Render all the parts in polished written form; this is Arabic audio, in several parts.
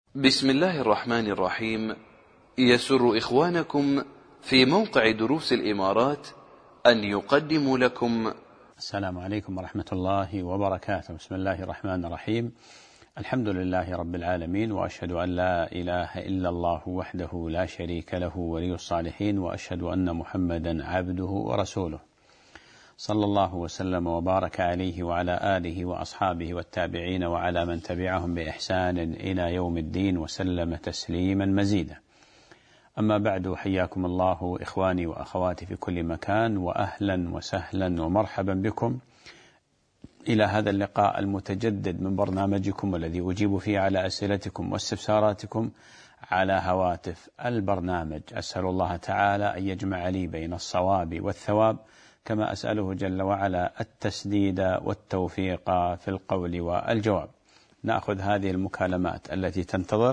بسم الله الرحمن الرحيم. يسر إخوانكم في موقع دروس الإمارات أن يقدموا لكم. السلام عليكم ورحمة الله وبركاته. بسم الله الرحمن الرحيم. الحمد لله رب العالمين، وأشهد أن لا إله إلا الله وحده لا شريك له ولي الصالحين، وأشهد أن محمدا عبده ورسوله، صلى الله وسلم وبارك عليه وعلى آله وأصحابه والتابعين وعلى من تبعهم بإحسان إلى يوم الدين، وسلم تسليما مزيدا. أما بعد، حياكم الله إخواني وأخواتي في كل مكان، وأهلا وسهلا ومرحبا بكم إلى هذا اللقاء المتجدد من برنامجكم، والذي أجيب فيه على أسئلتكم واستفساراتكم على هواتف البرنامج. أسأل الله تعالى أن يجمع لي بين الصواب والثواب، كما أسأله جل وعلا التسديد والتوفيق في القول والجواب. نأخذ هذه المكالمات التي تنتظر.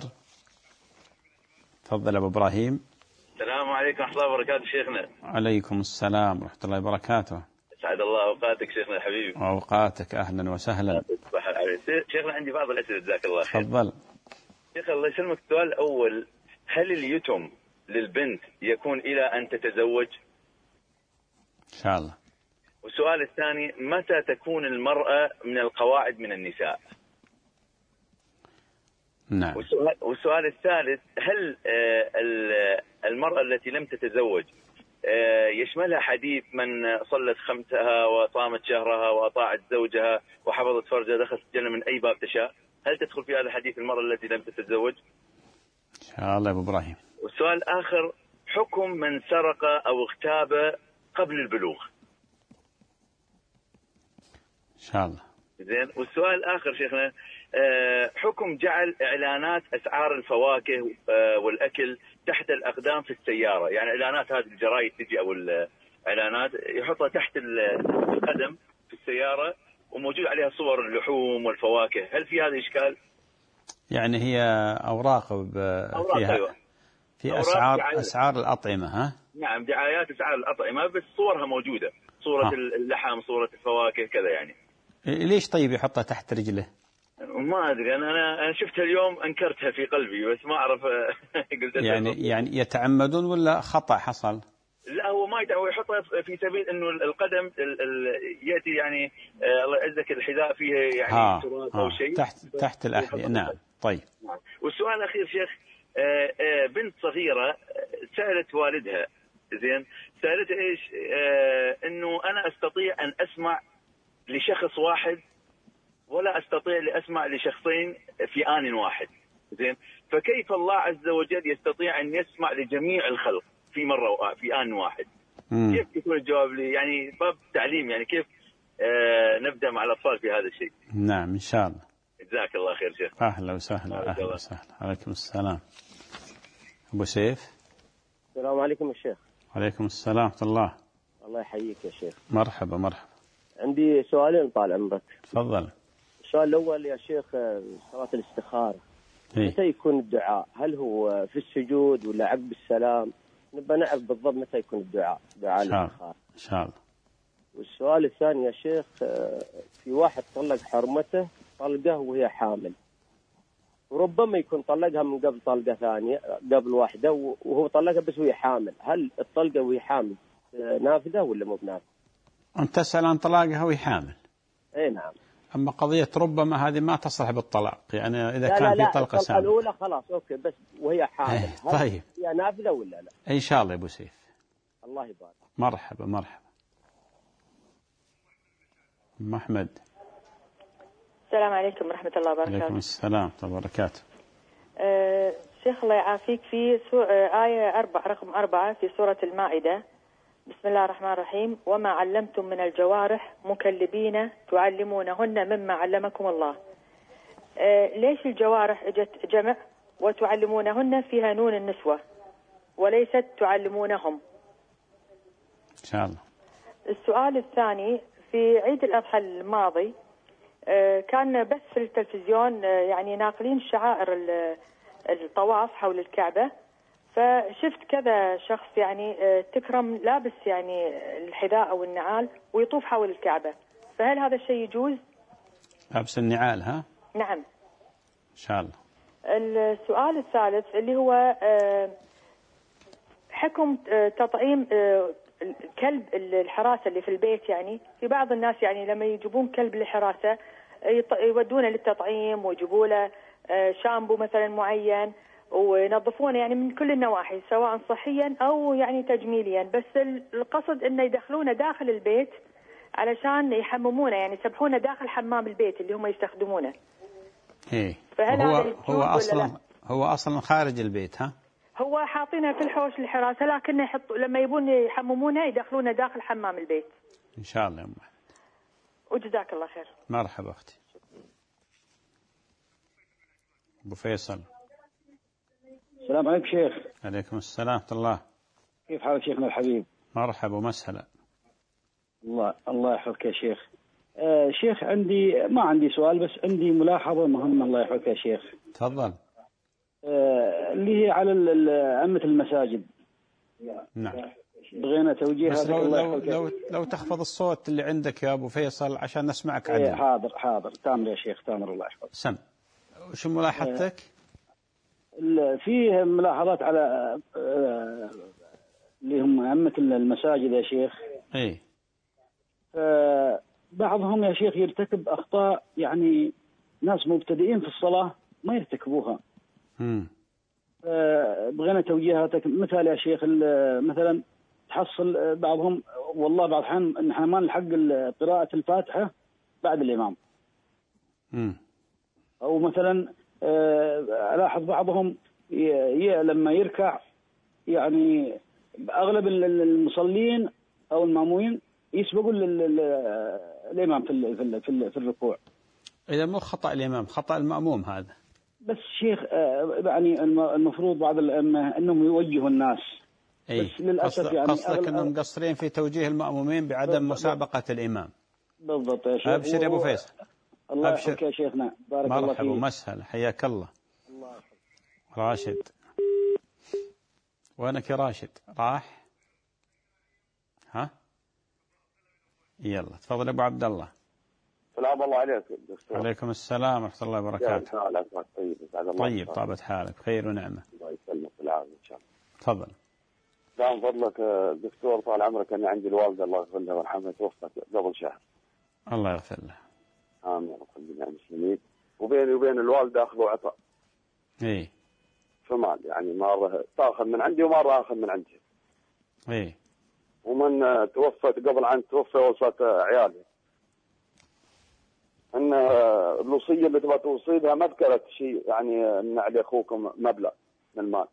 تفضل أبو إبراهيم. السلام عليكم ورحمة الله وبركاته شيخنا. عليكم السلام ورحمة الله وبركاته. سعد الله أوقاتك شيخنا الحبيب. أوقاتك، أهلا وسهلا. شيخنا عندي بعض الأسئلة، جزاك الله خير. تفضل. شيخ الله يسلمك، السؤال الأول: هل اليتم للبنت يكون إلى أن تتزوج؟ إن شاء الله. والسؤال الثاني: متى تكون المرأة من القواعد من النساء؟ نعم. والسؤال الثالث: هل المرأة التي لم تتزوج يشملها حديث من صلت خمسها وصامت شهرها وأطاعت زوجها وحفظت فرجها دخلت الجنة من أي باب تشاء؟ هل تدخل في هذا الحديث المرأة التي لم تتزوج؟ إن شاء الله يا أبو إبراهيم. والسؤال الآخر: حكم من سرق أو اغتاب قبل البلوغ؟ إن شاء الله. زين. والسؤال الآخر شيخنا: حكم جعل إعلانات أسعار الفواكه والأكل تحت الأقدام في السيارة، يعني إعلانات هذه الجرايد تجي أو الإعلانات يحطها تحت القدم في السيارة وموجود عليها صور اللحوم والفواكه، هل في هذا إشكال؟ يعني هي أوراق فيها أيوة. في أوراق أسعار الأطعمة، ها؟ نعم، دعايات أسعار الأطعمة بس صورها موجودة، صورة اللحم، صورة الفواكه، كذا يعني. ليش طيب يحطها تحت رجله؟ ما أدري، أنا شفتها اليوم أنكرتها في قلبي بس ما أعرف. قلت يعني يتعمدون ولا خطأ حصل؟ لا، هو ما هو يحطها في سبيل إنه القدم يأتي يعني الله يعزك الحذاء فيه يعني تراب أو شيء تحت الأحذية. نعم. طيب. والسؤال الأخير شيخ: بنت صغيرة سألت والدها، زين، سألت إيش؟ إنه أنا أستطيع أن أسمع لشخص واحد ولا أستطيع لأسمع لشخصين في آن واحد، زين، فكيف الله عز وجل يستطيع أن يسمع لجميع الخلق في مرة في آن واحد؟ كيف يكون الجواب لي؟ يعني باب تعليم، يعني كيف نبدأ مع الأطفال في هذا الشيء؟ نعم إن شاء الله. جزاك الله خير شيخ. أهلا وسهلا. أهلا وسهلا. عليكم السلام. أبو سيف. السلام عليكم الشيخ. عليكم السلام ورحمة الله. الله يحييك يا شيخ. مرحبا مرحبا. عندي سؤالين طال عمرك. تفضل. السؤال الأول يا شيخ: صلاة الاستخارة متى يكون الدعاء؟ هل هو في السجود ولا عقب السلام؟ نبغى نعرف بالضبط متى يكون دعاء الاستخارة. إن شاء الله. والسؤال الثاني يا شيخ: في واحد طلق حرمته طلقه وهي حامل، وربما يكون طلقها من قبل طلقة ثانية قبل واحدة وهو طلقها بس وهي حامل، هل الطلقة وهي حامل نافذة ولا مو بنافذة؟ أنت تسأل عن طلاقها وهي حامل. اي نعم. أما قضية ربما هذه ما تصلح بالطلاق، يعني إذا كان في طلقة سابقة. الأولى خلاص أوكي، بس وهي حامل طيب هي نافذة ولا لا؟ إن شاء الله يا أبو سيف. الله يبارك. مرحبا مرحبا. محمد. السلام عليكم ورحمة الله وبركاته. عليكم السلام ورحمة الله وبركاته. شيخ الله يعافيك، في آية رقم 4 في سورة المائدة: بسم الله الرحمن الرحيم: وما علمتم من الجوارح مكلبين تعلمونهن مما علمكم الله. ليش الجوارح اجت جمع وتعلمونهن فيها نون النسوة وليست تعلمونهم؟ إن شاء الله. السؤال الثاني: في عيد الأضحى الماضي كان بث في التلفزيون يعني ناقلين شعائر الطواف حول الكعبة، فشفت كذا شخص يعني تكرم لابس يعني الحذاء أو النعال ويطوف حول الكعبة، فهل هذا الشيء يجوز؟ لابس النعال، ها؟ نعم. إن شاء الله. السؤال الثالث اللي هو حكم تطعيم الكلب الحراسة اللي في البيت. يعني في بعض الناس يعني لما يجيبون كلب للحراسة يودونه للتطعيم ويجيبوا له شامبو مثلا معين وينظفونه يعني من كل النواحي سواء صحيا أو يعني تجميليا، بس القصد إنه يدخلونه داخل البيت علشان يحممونه، يعني يسبحونه داخل حمام البيت اللي هم يستخدمونه. إيه. فهل هو أصلا خارج البيت ها؟ هو حاطينها في الحوش الحراسة، لكن يحطوا لما يبون يحممونها يدخلونها داخل حمام البيت. إن شاء الله يا أم. وجزاك الله خير. مرحبا أختي. أبو فيصل. السلام عليكم شيخ. عليكم السلام ورحمة الله. كيف حالك شيخنا الحبيب؟ مرحبا ومسهلا. الله يحفظك يا شيخ. شيخ ما عندي سؤال، بس عندي ملاحظة مهمة الله يحفظك يا شيخ. تفضل. اللي هي على أئمة المساجد. نعم. بغينا توجيهها. بس لو تخفض الصوت اللي عندك يا أبو فيصل عشان نسمعك عدل. حاضر تامر يا شيخ، تامر الله يحفظك. سم. وش ملاحظتك؟ فيه ملاحظات على اللي هم أئمة المساجد يا شيخ. إيه. بعضهم يا شيخ يرتكب أخطاء، يعني ناس مبتدئين في الصلاة ما يرتكبوها. بغينا توجيهاتك. مثال يا شيخ، مثلا تحصل بعضهم والله بعض الأحيان نحن ما نلحق قراءة الفاتحة بعد الإمام. أو مثلا ألاحظ بعضهم لما يركع، يعني أغلب المصلين أو المامومين يسبقوا الإمام في الركوع. إذا مو خطأ الإمام، خطأ المأموم هذا. بس شيخ يعني المفروض بعض الأئمة أنهم يوجهوا الناس. أي. بس للأسف يعني قصدك أنهم مقصرين في توجيه المأمومين بعدم مسابقة الإمام. بالضبط يا شيخ. أبشر يا أبو فيصل. الله يحفظك يا شيخنا، بارك الله فيك. مرحبا ومسهلا، حياك الله. راشد. وينك يا راشد؟ راح؟ ها؟ يلا تفضل أبو عبد الله. السلام الله عليك دكتور. عليكم السلام ورحمة الله وبركاته. طيب طابت حالك خير ونعمة. الله يسلمك بالعافية إن شاء الله. تفضل. دام فضلك دكتور، طال عمرك، أنا عندي الوالدة الله يغفر لها ويرحمها توفت قبل شهر. الله يغفر له. آمين يا رب العالمين المسلمين. وبيني وبين الوالدة أخذ وعطاء. إيه. فمال يعني مرة تأخذ من عندي ومرة أخذ من عندي. إيه. ومن توفت قبل عن توفى وصلت عيالي. أن الوصية اللي تبغى توصي بها ما ذكرت شيء، يعني أن على أخوكم مبلغ من المال.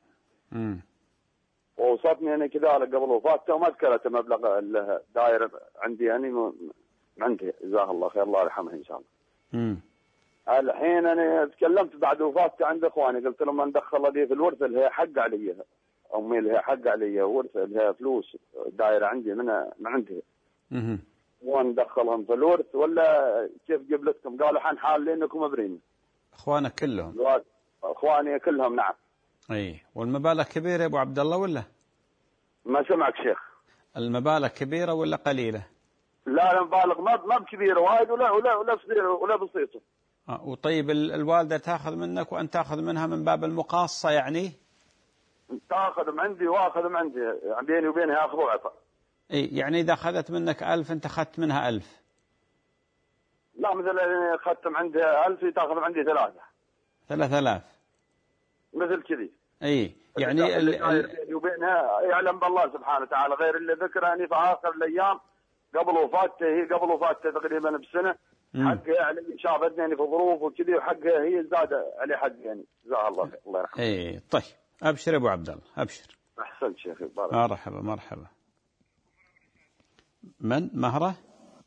ووصلتني أنا كذلك قبل وفاته وما ذكرت مبلغ الدائرة عندي يعني من عندي، جزاه الله خير الله يرحمه إن شاء الله. الحين أنا تكلمت بعد وفاته عند إخواني، قلت لهم ندخل لي في الورثة اللي هي حق علي، أمي اللي هي حق علي ورثة اللي هي فلوس دائرة عندي من عندي. وندخلهم في الورث ولا كيف قبلتكم؟ قالوا حنحال لأنكم مبرين. إخوانك كلهم؟ إخواني كلهم نعم. أي. والمبالغ كبيرة يا أبو عبد الله ولا؟ ما سمعك شيخ. المبالغ كبيرة ولا قليلة؟ لا المبالغ ما بكبيرة وايد ولا صغيرة ولا بسيطة. وطيب الوالدة تأخذ منك وأنت تأخذ منها من باب المقاصة يعني؟ تأخذ من عندي وأخذ من عندي، يعني بيني وبينها أخذ وعطاء. إيه يعني إذا أخذت منك 1000 أنت أخذت منها 1000؟ لا مثلا أخذت من عندها 1000 تأخذ من عندي 3000 مثل كذي. إيه يعني بيني وبينها يعلم بالله سبحانه وتعالى، غير اللي ذكرني في آخر الأيام قبل وفاته تقريبا بسنة. حقها يعني شافتني في ظروف وكذي، وحقها هي زاد عليه حق يعني جزاها الله خير الله يرحمه. إيه طيب أبشر يا أبو عبد الله أبشر. أحسنت شيخي بارك. مرحبا. من مهرة؟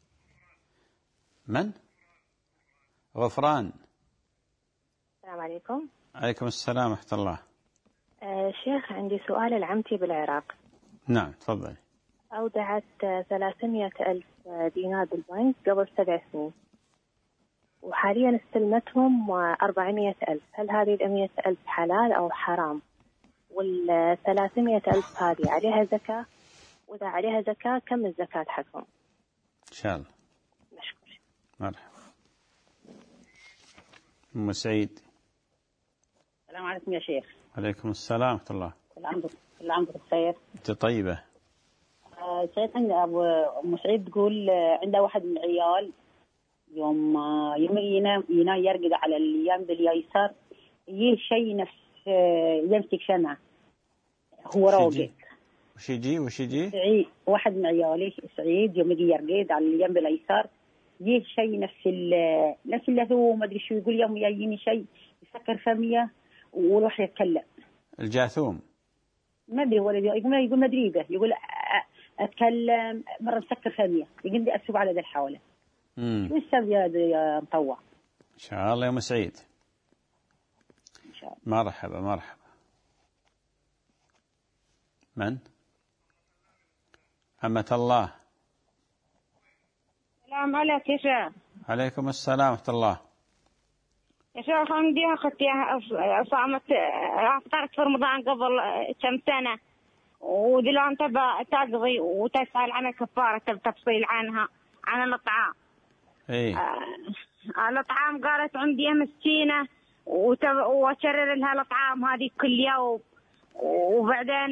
من؟ غفران. السلام عليكم. عليكم السلام ورحمة الله. شيخ عندي سؤال لعمتي بالعراق. نعم تفضلي. أودعت 300,000 دينار بالبنك قبل 7 سنين، وحاليا استلمتهم 400,000. هل هذه 100,000 حلال أو حرام؟ 300,000 هذه عليها زكاة؟ وإذا عليها زكاة كم الزكاة حقهم؟ إن شاء الله. مشكور. مرحبا. أم سعيد. السلام عليكم يا شيخ. عليكم السلام ورحمة الله. كل عام بخير. أنت طيبة. شيخ أم سعيد تقول عنده واحد من العيال يوم ينام يرقد على اليمين اليسار يجيه شيء نفس يمسك شمعة هو راقد. وش يجي؟ سعيد واحد من عيالي سعيد يوم يجي يرقد على اليمين اليسار يجيه شيء نفس اللي هو ما أدري شو يقول يوم يجيني شيء يسكر فمية وروح يتكلم. الجاثوم. ما أدري ولا يقول مدريبه يقول أتكلم مرة مسكر فمية يقول لي أكتب على ذا الحولة. شو السبب يا مطوع؟ إن شاء الله يوم سعيد. إن شاء الله. مرحبا. من؟ أمة الله. السلام عليك يا شيخ. عليكم السلام ورحمة الله. يا شيخ عندي أختي صامت أفطرت في رمضان قبل كم سنة ودلوقتي تبى تقضي وتسأل عن الكفارة تفصيل عنها عن الطعام. الطعام قالت عندي مسكينة وأكرر لها الطعام هذه كل يوم وبعدين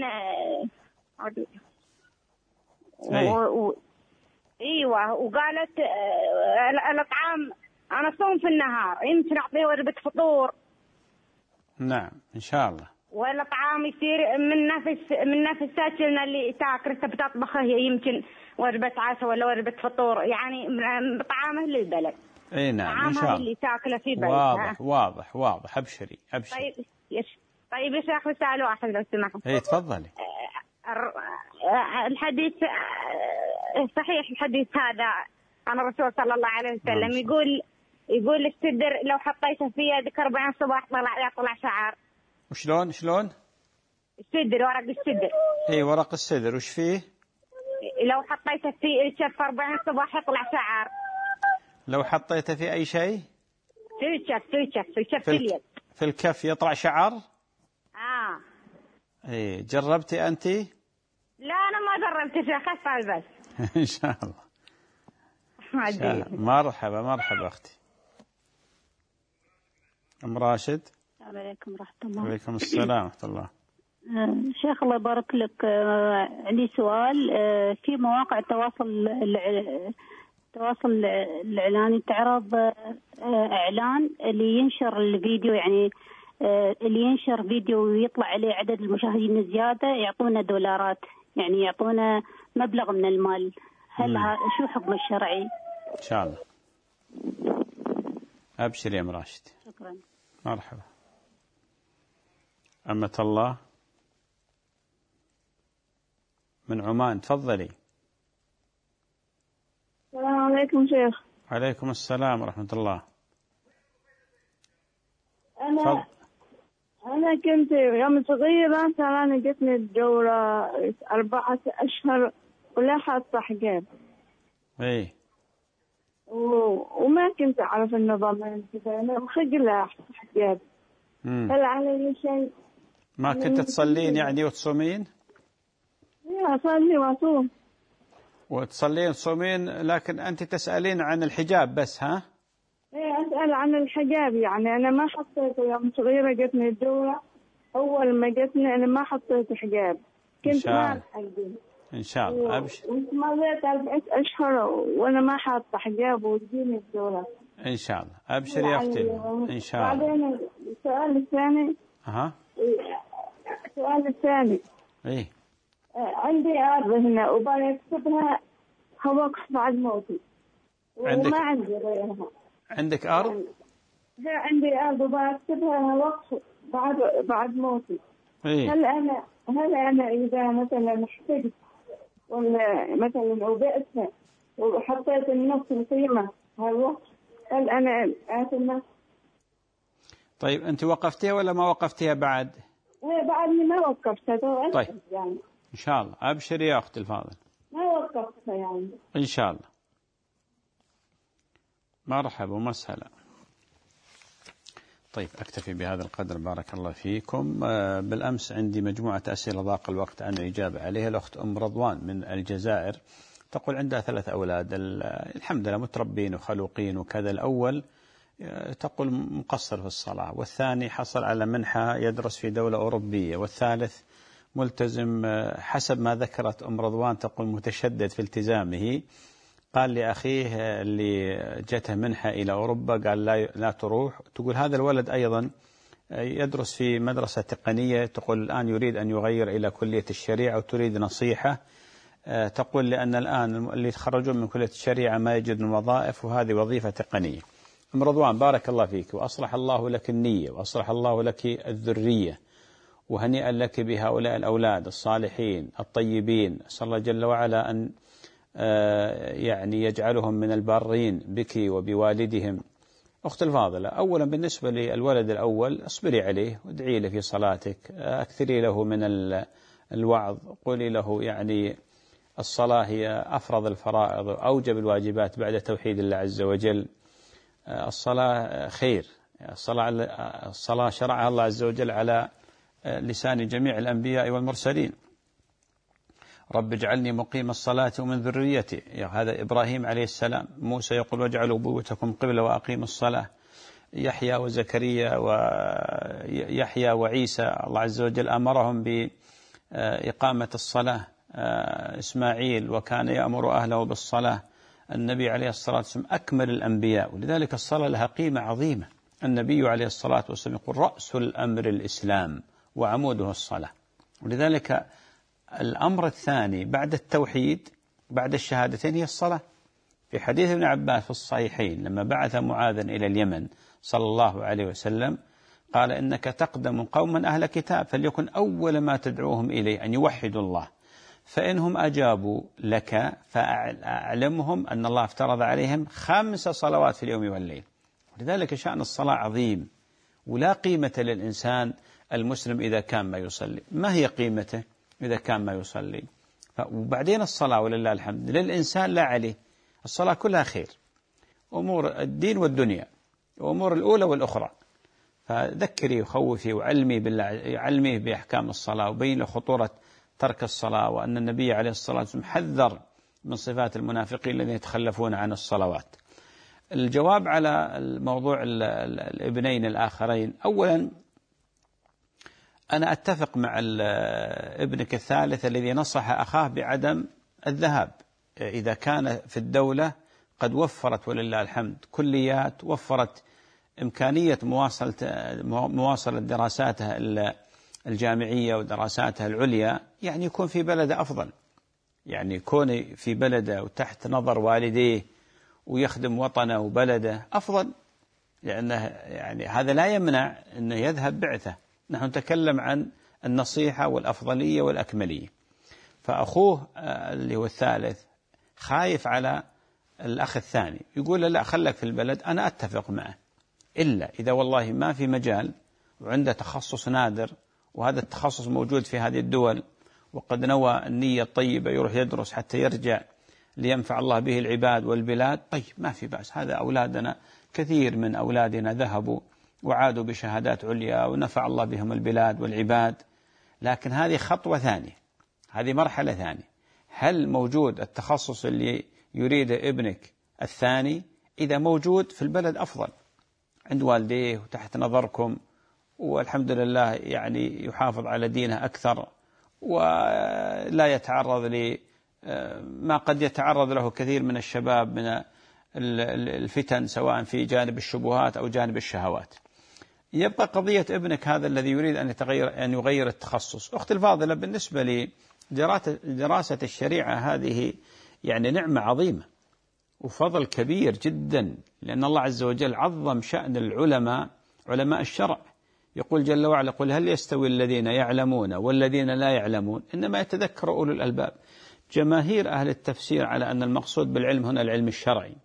ايوه وقالت الطعام انا صوم في النهار يمكن اعطيه وجبة فطور. نعم ان شاء الله. ولا طعام يصير من نفس ساكلنا اللي تاكل بتطبخه يمكن وجبة عشاء ولا وجبة فطور يعني طعامه للبلد. اي نعم ان شاء الله. اللي تاكله في بلد. واضح ابشري. طيب يا شيخ رسالة واحد لو سمحت. اي تفضلي. الحديث صحيح الحديث هذا عن الرسول صلى الله عليه وسلم يقول السدر لو حطيته في يدك 40 صباح يطلع شعر. وشلون؟ السدر ورق السدر. اي ورق السدر وش فيه؟ لو حطيته في كف 40 صباح يطلع شعر. لو حطيته في اي شيء؟ في كف اليد. في الكف يطلع شعر؟ ايه جربتي انت؟ لا انا ما جربت شيخ اسال بس. ان شاء الله. مرحبا اختي ام راشد. السلام عليكم ورحمة الله. وعليكم السلام ورحمة الله. شيخ الله يبارك لك عندي سؤال. في مواقع التواصل الإعلاني تعرض إعلان اللي ينشر الفيديو يعني اللي ينشر فيديو ويطلع عليه عدد المشاهدين زيادة يعطونا دولارات يعني يعطونا مبلغ من المال. هل شو حكم الشرعي؟ إن شاء الله. أبشر يا مراشد. شكرا. مرحبا. أمة الله من عمان تفضلي. السلام عليكم شيخ. عليكم السلام ورحمة الله. أنا كنت يوم صغيرة تراني جتني الدورة 4 أشهر ولا حاطة حجاب. إيه. وما كنت أعرف النظام كذا أنا مخجلة حجاب. هل علي شيء؟ ما كنت تصلين يعني وتصومين؟ لا أصلي وأصوم. وتصلين وتصومين لكن أنت تسألين عن الحجاب بس ها؟ إيه أسأل عن الحجاب يعني أنا ما حطيته يوم صغيرة جتني الدورة أول ما جتني أنا ما حطيت حجاب كنت ما ألحق. إن شاء الله أبشر. مريت 4 أشهر وأنا ما حاطة حجاب وتجيني الدورة. إن شاء الله أبشر يا أختي إن شاء الله. بعدين السؤال الثاني. السؤال الثاني. إيه. عندي أرض هنا وبغي أكتبها وقف بعد موتي. وما عندي غيرها. عندك أرض؟ عندي أرض وبغي أكتبها وقف بعد موتي. إيه. هل أنا إذا مثلا احتجت ولا مثلا وبئتها وحطيت النص القيمة هالوقت هل أنا آثمة؟ طيب أنت وقفتيها ولا ما وقفتيها بعد؟ بعدني ما وقفتها. طيب يعني. إن شاء الله أبشري يا أختي الفاضل. ما وقفتها يعني. إن شاء الله. مرحبا ومسهلا. طيب أكتفي بهذا القدر بارك الله فيكم. بالأمس عندي مجموعة أسئلة ضاق الوقت عن الإجابة عليها. الأخت أم رضوان من الجزائر تقول عندها 3 أولاد الحمد لله متربين وخلوقين وكذا. الأول تقول مقصر في الصلاة، والثاني حصل على منحة يدرس في دولة أوروبية، والثالث ملتزم حسب ما ذكرت أم رضوان تقول متشدد في التزامه. قال لأخيه اللي جته منحة إلى أوروبا قال لا تروح. تقول هذا الولد أيضا يدرس في مدرسة تقنية، تقول الآن يريد أن يغير إلى كلية الشريعة وتريد نصيحة. تقول لأن الآن اللي يتخرجون من كلية الشريعة ما يجدون وظائف وهذه وظيفة تقنية. أم رضوان بارك الله فيك وأصلح الله لك النية وأصلح الله لك الذرية، وهنيئا لك بهؤلاء الأولاد الصالحين الطيبين. أسأل الله جل وعلا أن يعني يجعلهم من البارين بك وبوالدهم. أخت الفاضلة، أولا بالنسبة للولد الأول اصبري عليه وادعي له في صلاتك، أكثري له من الوعظ، قولي له يعني الصلاة هي أفرض الفرائض وأوجب الواجبات بعد توحيد الله عز وجل. الصلاة خير، الصلاة شرعها الله عز وجل على لسان جميع الأنبياء والمرسلين. رب اجعلني مقيم الصلاة ومن ذريتي، هذا إبراهيم عليه السلام. موسى يقول واجعلوا بيوتكم قبلة وأقيموا الصلاة. يحيى وزكريا ويحيى وعيسى الله عز وجل أمرهم بإقامة الصلاة. إسماعيل وكان يأمر أهله بالصلاة. النبي عليه الصلاة والسلام أكمل الأنبياء، ولذلك الصلاة لها قيمة عظيمة. النبي عليه الصلاة والسلام يقول رأس الأمر الإسلام وعموده الصلاة. ولذلك الأمر الثاني بعد التوحيد بعد الشهادتين هي الصلاة. في حديث ابن عباس في الصحيحين لما بعث معاذا إلى اليمن صلى الله عليه وسلم قال إنك تقدم قوما أهل كتاب فليكن أول ما تدعوهم إليه أن يوحدوا الله، فإنهم أجابوا لك فأعلمهم أن الله افترض عليهم 5 صلوات في اليوم والليل. ولذلك شأن الصلاة عظيم، ولا قيمة للإنسان المسلم إذا كان ما يصلي. ما هي قيمته إذا كان ما يصلي؟ وبعدين الصلاة ولله الحمد للإنسان لا عليه، الصلاة كلها خير، أمور الدين والدنيا وأمور الأولى والأخرى. فذكري وخوفي وعلمي علمي بأحكام الصلاة وبين له خطورة ترك الصلاة، وأن النبي عليه الصلاة والسلام حذر من صفات المنافقين الذين يتخلفون عن الصلوات. الجواب على الموضوع الابنين الآخرين، أولا أنا أتفق مع ابنك الثالث الذي نصح أخاه بعدم الذهاب. إذا كان في الدولة قد وفرت ولله الحمد كليات، وفرت إمكانية مواصلة دراساتها الجامعية ودراساتها العليا، يعني يكون في بلده أفضل، يعني يكون في بلده وتحت نظر والديه ويخدم وطنه وبلده أفضل، لأنه يعني هذا لا يمنع أنه يذهب بعثة. نحن نتكلم عن النصيحة والأفضلية والأكملية. فأخوه اللي هو الثالث خايف على الأخ الثاني، يقول لا خلك في البلد. أنا أتفق معه، إلا إذا والله ما في مجال وعنده تخصص نادر وهذا التخصص موجود في هذه الدول وقد نوى النية الطيبة يروح يدرس حتى يرجع لينفع الله به العباد والبلاد، طيب ما في بأس. هذا أولادنا كثير من أولادنا ذهبوا وعادوا بشهادات عليا ونفع الله بهم البلاد والعباد. لكن هذه خطوة ثانية، هذه مرحلة ثانية. هل موجود التخصص اللي يريده ابنك الثاني؟ إذا موجود في البلد أفضل عند والديه وتحت نظركم، والحمد لله يعني يحافظ على دينه أكثر ولا يتعرض لما قد يتعرض له كثير من الشباب من الفتن، سواء في جانب الشبهات أو جانب الشهوات. يبقى قضية ابنك هذا الذي يريد أن يغير التخصص. أختي الفاضلة، بالنسبة لدراسة الشريعة هذه يعني نعمة عظيمة وفضل كبير جدا، لأن الله عز وجل عظم شأن العلماء، علماء الشرع. يقول جل وعلا قل هل يستوي الذين يعلمون والذين لا يعلمون إنما يتذكر أولو الألباب. جماهير أهل التفسير على أن المقصود بالعلم هنا العلم الشرعي.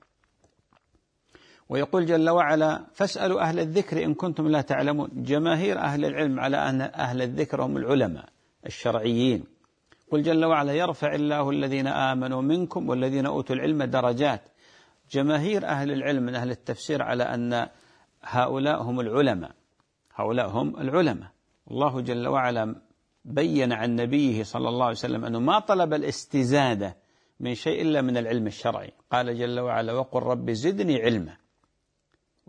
ويقول جل وعلا فاسألوا أهل الذكر إن كنتم لا تعلمون. جماهير أهل العلم على أن أهل الذكر هم العلماء الشرعيين. قل جل وعلا يرفع الله الذين آمنوا منكم والذين أوتوا العلم درجات. جماهير أهل العلم من أهل التفسير على أن هؤلاء هم العلماء، هؤلاء هم العلماء. الله جل وعلا بين عن نبيه صلى الله عليه وسلم أنه ما طلب الاستزادة من شيء إلا من العلم الشرعي. قال جل وعلا وقل رب زدني علما.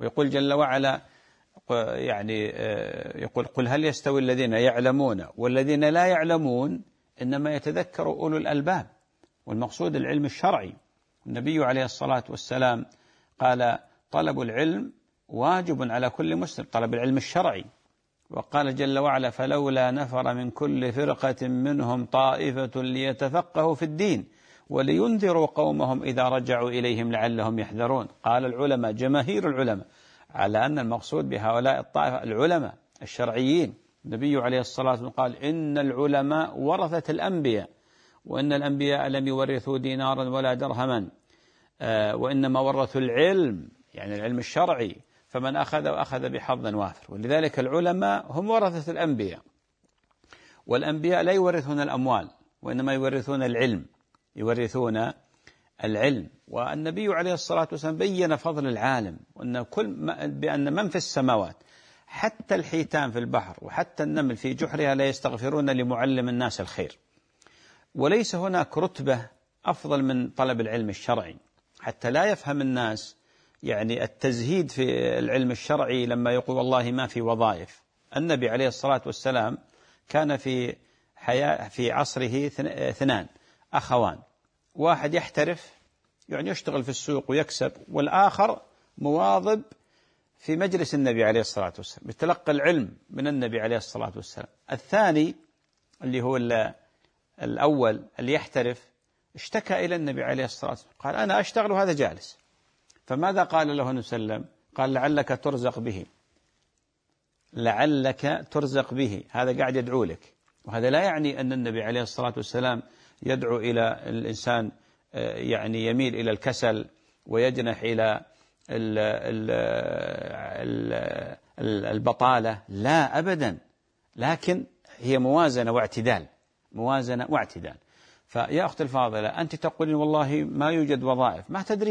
ويقول جل وعلا يعني يقول قل هل يستوي الذين يعلمون والذين لا يعلمون إنما يتذكر أولو الألباب. والمقصود العلم الشرعي. النبي عليه الصلاة والسلام قال طلب العلم واجب على كل مسلم، طلب العلم الشرعي. وقال جل وعلا فلولا نفر من كل فرقة منهم طائفة ليتفقهوا في الدين ولينذروا قومهم إذا رجعوا إليهم لعلهم يحذرون. قال العلماء جماهير العلماء على أن المقصود بهؤلاء الطائفة العلماء الشرعيين. النبي عليه الصلاة والسلام قال إن العلماء ورثة الأنبياء وإن الأنبياء لم يورثوا دينارا ولا درهما وإنما ورثوا العلم، يعني العلم الشرعي، فمن أخذ بحظ وافر. ولذلك العلماء هم ورثة الأنبياء، والأنبياء لا يورثون الأموال وإنما يورثون العلم، يورثون العلم. والنبي عليه الصلاة والسلام بين فضل العالم، بأن من في السماوات حتى الحيتان في البحر وحتى النمل في جحرها لا يستغفرون لمعلم الناس الخير. وليس هناك رتبة أفضل من طلب العلم الشرعي، حتى لا يفهم الناس يعني التزهيد في العلم الشرعي لما يقول والله ما في وظائف. النبي عليه الصلاة والسلام كان في عصره اثنان أخوان، واحد يحترف يعني يشتغل في السوق ويكسب، والآخر مواظب في مجلس النبي عليه الصلاة والسلام يتلقى العلم من النبي عليه الصلاة والسلام. الثاني اللي هو الأول اللي يحترف اشتكى إلى النبي عليه الصلاة والسلام قال أنا أشتغل وهذا جالس. فماذا قال له النبي صلى الله عليه وسلم؟ قال لعلك ترزق به، لعلك ترزق به، هذا قاعد يدعو لك. وهذا لا يعني أن النبي عليه الصلاة والسلام يدعو إلى الإنسان يعني يميل إلى الكسل ويجنح إلى البطالة، لا أبدا، لكن هي موازنة واعتدال، موازنة واعتدال. فيا أخت الفاضلة أنت تقولين والله ما يوجد وظائف،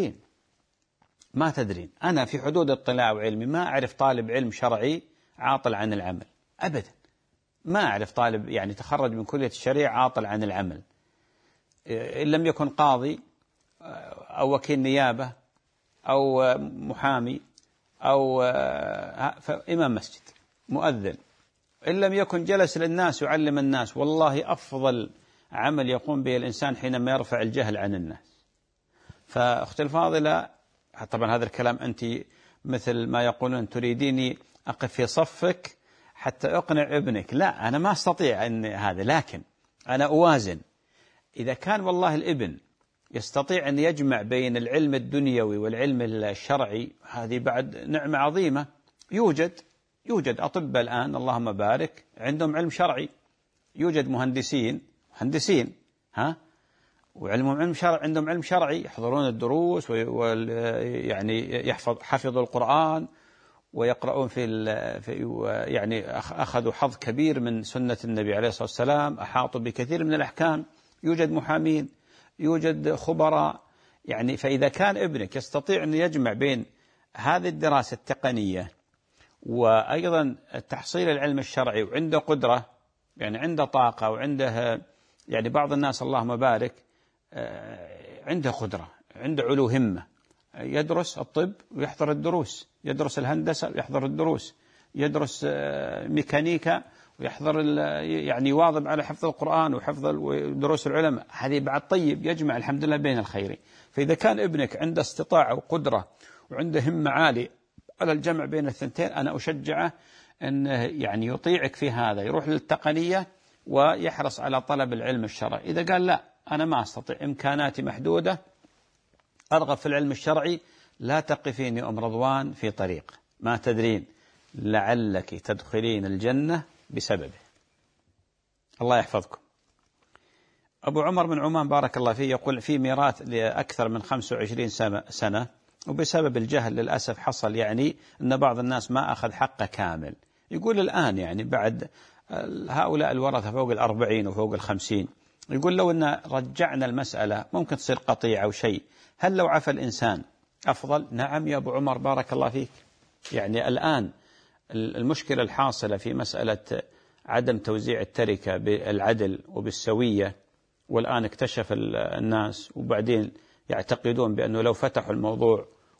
ما تدرين. أنا في حدود اطلاع وعلمي ما أعرف طالب علم شرعي عاطل عن العمل أبدا، ما أعرف طالب يعني تخرج من كلية الشريعة عاطل عن العمل، إن لم يكن قاضي أو وكيل نيابة أو محامي أو إمام مسجد مؤذن، إن لم يكن جلس للناس يعلم الناس. والله أفضل عمل يقوم به الإنسان حينما يرفع الجهل عن الناس. فأختي الفاضلة، طبعا هذا الكلام أنت مثل ما يقولون تريديني أقف في صفك حتى أقنع ابنك، لا أنا ما أستطيع أن هذا، لكن أنا أوازن. إذا كان والله الابن يستطيع أن يجمع بين العلم الدنيوي والعلم الشرعي، هذه بعد نعمة عظيمة. يوجد أطباء الآن اللهم بارك عندهم علم شرعي، يوجد مهندسين وعلمهم علم شرعي، عندهم علم شرعي، يحضرون الدروس يعني حفظوا القرآن ويقرؤون يعني أخذوا حظ كبير من سنة النبي عليه الصلاة والسلام، أحاطوا بكثير من الأحكام. يوجد محامين، يوجد خبراء، يعني فإذا كان ابنك يستطيع أن يجمع بين هذه الدراسة التقنية وأيضا تحصيل العلم الشرعي وعنده قدرة، يعني عنده طاقة وعنده يعني بعض الناس اللهم بارك عنده قدرة، عنده علو همة، يدرس الطب ويحضر الدروس، يدرس الهندسة ويحضر الدروس، يدرس ميكانيكا ويحضر يعني يواظب على حفظ القرآن وحفظ دروس العلماء. هذه بعد طيب، يجمع الحمد لله بين الخيرين. فإذا كان ابنك عنده استطاعة وقدرة وعنده همة عالية على الجمع بين الثنتين، أنا أشجعه أن يعني يطيعك في هذا، يروح للتقنية ويحرص على طلب العلم الشرعي. إذا قال لا أنا ما أستطيع، إمكاناتي محدودة، أرغب في العلم الشرعي، لا تقفيني أم رضوان في طريق ما تدرين لعلك تدخلين الجنة بسببه. الله يحفظكم. أبو عمر بن عمان بارك الله فيه يقول في ميراث لأكثر من 25 سنة، وبسبب الجهل للأسف حصل يعني أن بعض الناس ما أخذ حقه كامل. يقول الآن يعني بعد هؤلاء الورثة فوق 40 وفوق 50، يقول لو أن رجعنا المسألة ممكن تصير قطيعة أو شيء، هل لو عفى الإنسان أفضل؟ نعم يا أبو عمر بارك الله فيك. يعني الآن المشكلة الحاصلة في مسألة عدم توزيع التركة بالعدل وبالسوية، والآن اكتشف الناس وبعدين يعتقدون بأنه لو فتحوا الموضوع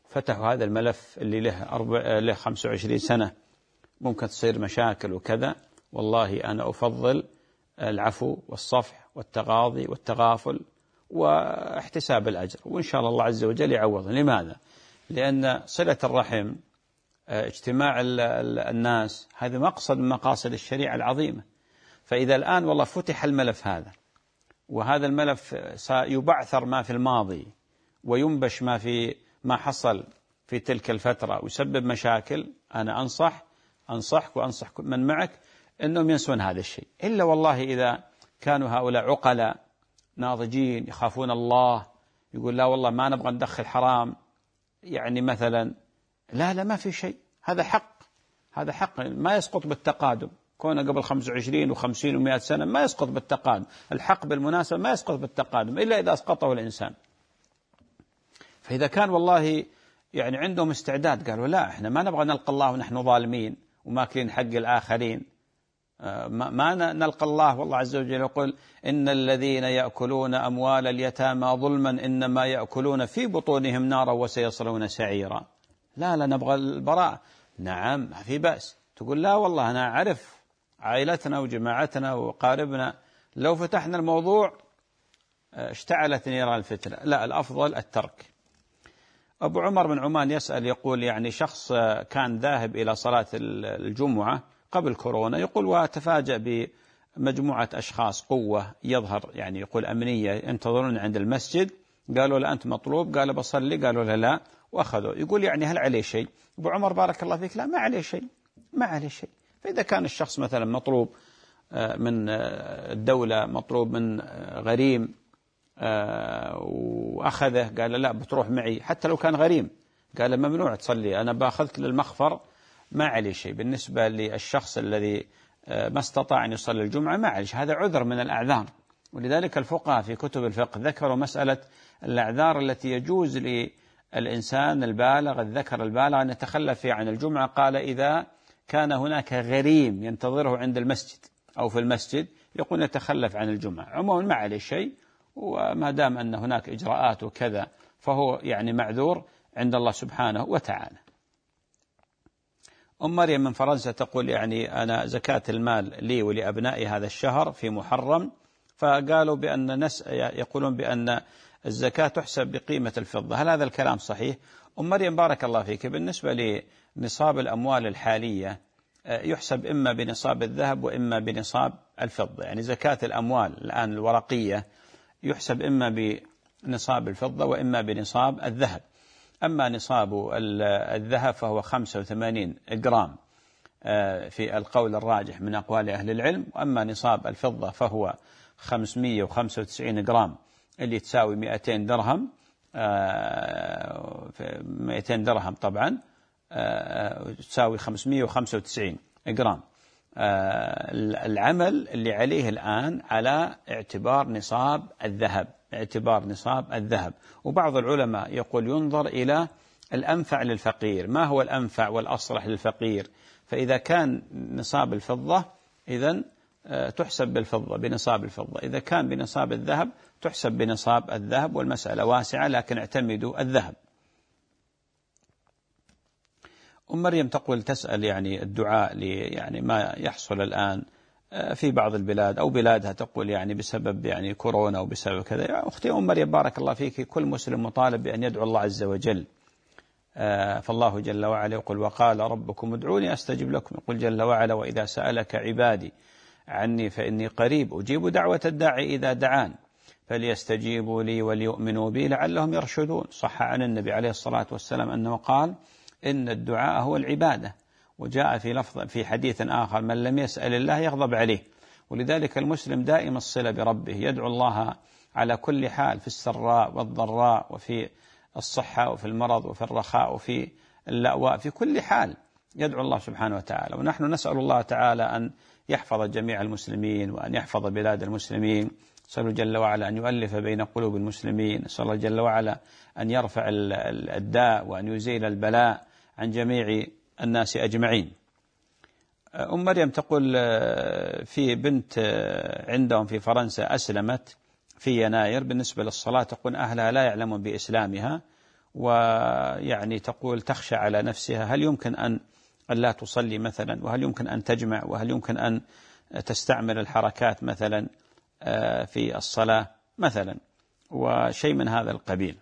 فتحوا هذا الملف اللي له 25 سنة ممكن تصير مشاكل وكذا، والله أنا أفضل العفو والصفح والتغاضي والتغافل واحتساب الأجر، وإن شاء الله عز وجل يعوض. لماذا؟ لأن صلة الرحم، اجتماع الناس، هذا مقصد من مقاصد الشريعة العظيمة. فإذا الآن والله فتح الملف هذا، وهذا الملف سيبعثر ما في الماضي وينبش ما حصل في تلك الفترة ويسبب مشاكل، أنا أنصحك وأنصح من معك أنهم ينسون هذا الشيء، إلا والله إذا كانوا هؤلاء عقلاء ناضجين يخافون الله، يقول لا والله ما نبغى ندخل حرام، يعني مثلا لا ما في شيء، هذا حق ما يسقط بالتقادم. كونه قبل 25 و50 و100 سنة ما يسقط بالتقادم، الحق بالمناسبة ما يسقط بالتقادم إلا إذا أسقطه الإنسان. فإذا كان والله يعني عندهم استعداد قالوا لا إحنا ما نبغى نلقى الله ونحن ظالمين وماكلين حق الآخرين، ما نلقى الله، والله عز وجل يقول إن الذين يأكلون أموال اليتامى ظلما إنما يأكلون في بطونهم نارا وسيصلون سعيرا. لا نبغى البراءة، نعم ما في بأس، تقول لا والله أنا أعرف عائلتنا وجماعتنا وقاربنا لو فتحنا الموضوع اشتعلت نيران الفتنة، لا الأفضل الترك. أبو عمر بن عمان يسأل يقول يعني شخص كان ذاهب إلى صلاة الجمعة قبل كورونا، يقول وتفاجأ بمجموعة أشخاص قوة يظهر يعني يقول أمنية ينتظرون عند المسجد، قالوا لا أنت مطلوب، قال بصلي، قالوا لا وأخذوا. يقول يعني هل عليه شيء؟ أبو عمر بارك الله فيك لا ما عليه شيء. فإذا كان الشخص مثلا مطلوب من الدولة، مطلوب من غريم وأخذه، قال لا بتروح معي حتى لو كان غريم، قال ممنوع تصلي، أنا باخذك للمخفر، ما عليه شيء. بالنسبة للشخص الذي ما استطاع أن يصلي الجمعة ما عليه، هذا عذر من الأعذار. ولذلك الفقهاء في كتب الفقه ذكروا مسألة الأعذار التي يجوز للإنسان البالغ الذكر البالغ أن يتخلف عن الجمعة. قال إذا كان هناك غريم ينتظره عند المسجد أو في المسجد يقول يتخلف عن الجمعة، عموما ما عليه شيء، وما دام أن هناك إجراءات وكذا فهو يعني معذور عند الله سبحانه وتعالى. أم مريم من فرنسا تقول يعني أنا زكاة المال لي ولأبنائي هذا الشهر في محرم، فقالوا يقولون بأن الزكاة تحسب بقيمة الفضة، هل هذا الكلام صحيح؟ أم مريم بارك الله فيك، بالنسبة لنصاب الأموال الحالية يحسب إما بنصاب الذهب وإما بنصاب الفضة، يعني زكاة الأموال الآن الورقية يحسب إما بنصاب الفضة وإما بنصاب الذهب. أما نصاب الذهب فهو 85 جرام في القول الراجح من أقوال أهل العلم، وأما نصاب الفضة فهو 595 جرام اللي تساوي 200 درهم، 200 درهم طبعا تساوي 595 جرام. العمل اللي عليه الآن على اعتبار نصاب الذهب، وبعض العلماء يقول ينظر إلى الأنفع للفقير، ما هو الأنفع والأصلح للفقير، فإذا كان نصاب الفضة إذن تحسب بالفضة بنصاب الفضة، إذا كان بنصاب الذهب تحسب بنصاب الذهب، والمسألة واسعة لكن اعتمدوا الذهب. أم مريم تقول تسأل يعني الدعاء يعني ما يحصل الآن في بعض البلاد أو بلادها، تقول يعني بسبب يعني كورونا وبسبب كذا. يا أختي أم مريم بارك الله فيك، كل مسلم مطالب بأن يدعو الله عز وجل، فالله جل وعلا يقول وقال ربكم ادعوني أستجب لكم، يقول جل وعلا وإذا سألك عبادي عني فإني قريب أجيب دعوة الداعي إذا دعان فليستجيبوا لي وليؤمنوا بي لعلهم يرشدون. صح عن النبي عليه الصلاة والسلام أنه قال إن الدعاء هو العبادة، وجاء في حديث آخر من لم يسأل الله يغضب عليه. ولذلك المسلم دائم الصلة بربه، يدعو الله على كل حال، في السراء والضراء، وفي الصحة وفي المرض وفي الرخاء وفي اللأواء، في كل حال يدعو الله سبحانه وتعالى. ونحن نسأل الله تعالى أن يحفظ جميع المسلمين وأن يحفظ بلاد المسلمين، نسأل جل وعلا أن يؤلف بين قلوب المسلمين، نسأل الله جل وعلا أن يرفع الداء وأن يزيل البلاء عن جميع الناس أجمعين. أم مريم تقول في بنت عندهم في فرنسا أسلمت في يناير، بالنسبة للصلاة تقول أهلها لا يعلمون بإسلامها ويعني تقول تخشى على نفسها، هل يمكن أن لا تصلي مثلا؟ وهل يمكن أن تجمع؟ وهل يمكن أن تستعمل الحركات مثلا في الصلاة مثلا؟ وشيء من هذا القبيل.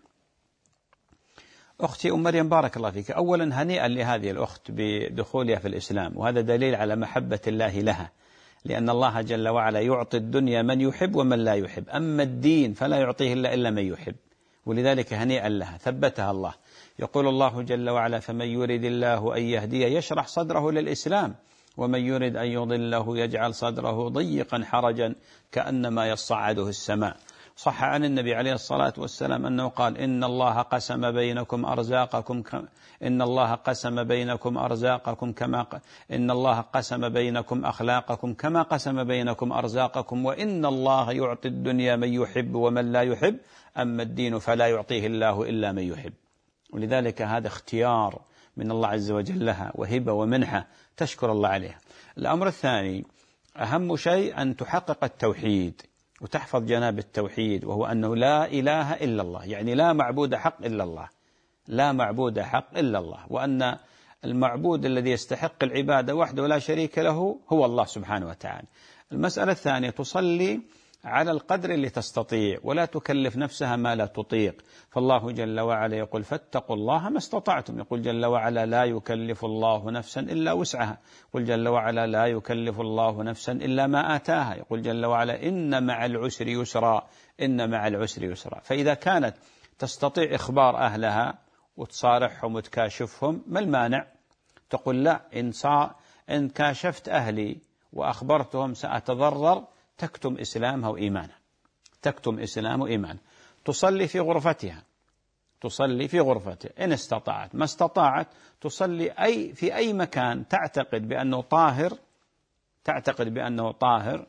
أختي أم مريم بارك الله فيك، أولا هنيئا لهذه الأخت بدخولها في الإسلام، وهذا دليل على محبة الله لها، لأن الله جل وعلا يعطي الدنيا من يحب ومن لا يحب، أما الدين فلا يعطيه إلا من يحب، ولذلك هنيئا لها ثبتها الله. يقول الله جل وعلا: فمن يريد الله أن يهديه يشرح صدره للإسلام ومن يريد أن يضله يجعل صدره ضيقا حرجا كأنما يصعده السماء. صح عن النبي عليه الصلاة والسلام أنه قال: إن الله قسم بينكم أرزاقكم إن الله قسم بينكم أرزاقكم إن الله قسم بينكم أخلاقكم كما قسم بينكم أرزاقكم، وإن الله يعطي الدنيا من يحب ومن لا يحب، أما الدين فلا يعطيه الله إلا من يحب. ولذلك هذا اختيار من الله عز وجل لها، وهبة ومنحة تشكر الله عليها. الأمر الثاني أهم شيء أن تحقق التوحيد وتحفظ جناب التوحيد، وهو أنه لا إله إلا الله، يعني لا معبود حق إلا الله، لا معبود حق إلا الله، وأن المعبود الذي يستحق العبادة وحده ولا شريك له هو الله سبحانه وتعالى. المسألة الثانية تصلي على القدر اللي تستطيع ولا تكلف نفسها ما لا تطيق، فالله جل وعلا يقول: فاتقوا الله ما استطعتم. يقول جل وعلا: لا يكلف الله نفسا إلا وسعها. يقول جل وعلا: لا يكلف الله نفسا إلا ما آتاها. يقول جل وعلا: إن مع العسر يسرا، إن مع العسر يسرا. فإذا كانت تستطيع إخبار أهلها وتصارحهم وتكاشفهم، ما المانع؟ تقول: لا، إن كاشفت أهلي وأخبرتهم سأتضرر، تكتم إسلامها وإيمانها، تكتم إسلامها وإيمانها. تصلي في غرفتها، تصلي في غرفتها إن استطاعت، ما استطاعت تصلي في أي مكان تعتقد بأنه طاهر، تعتقد بأنه طاهر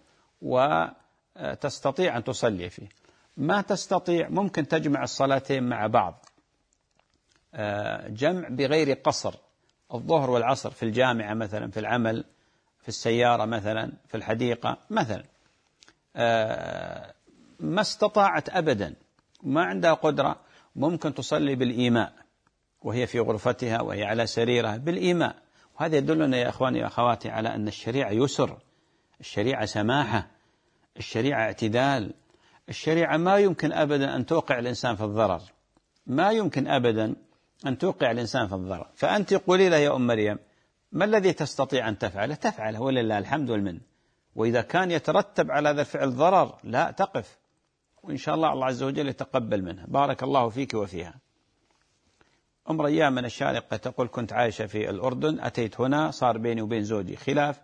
وتستطيع أن تصلي فيه. ما تستطيع ممكن تجمع الصلاتين مع بعض، جمع بغير قصر، الظهر والعصر في الجامعة مثلا، في العمل، في السيارة مثلا، في الحديقة مثلا. ما استطاعت أبدا، ما عندها قدرة، ممكن تصلي بالإيماء وهي في غرفتها وهي على سريرها بالإيماء. وهذا يدلنا يا أخواني وأخواتي على أن الشريعة يسر، الشريعة سماحة، الشريعة اعتدال، الشريعة ما يمكن أبدا أن توقع الإنسان في الضرر، ما يمكن أبدا أن توقع الإنسان في الضرر. فأنت قولي له يا أم مريم: ما الذي تستطيع أن تفعله؟ تفعله ولله الحمد والمن. وإذا كان يترتب على هذا الفعل ضرر، لا، تقف، وإن شاء الله الله عز وجل يتقبل منها. بارك الله فيك وفيها. أم ريان من الشارقة تقول: كنت عايشة في الأردن، أتيت هنا، صار بيني وبين زوجي خلاف،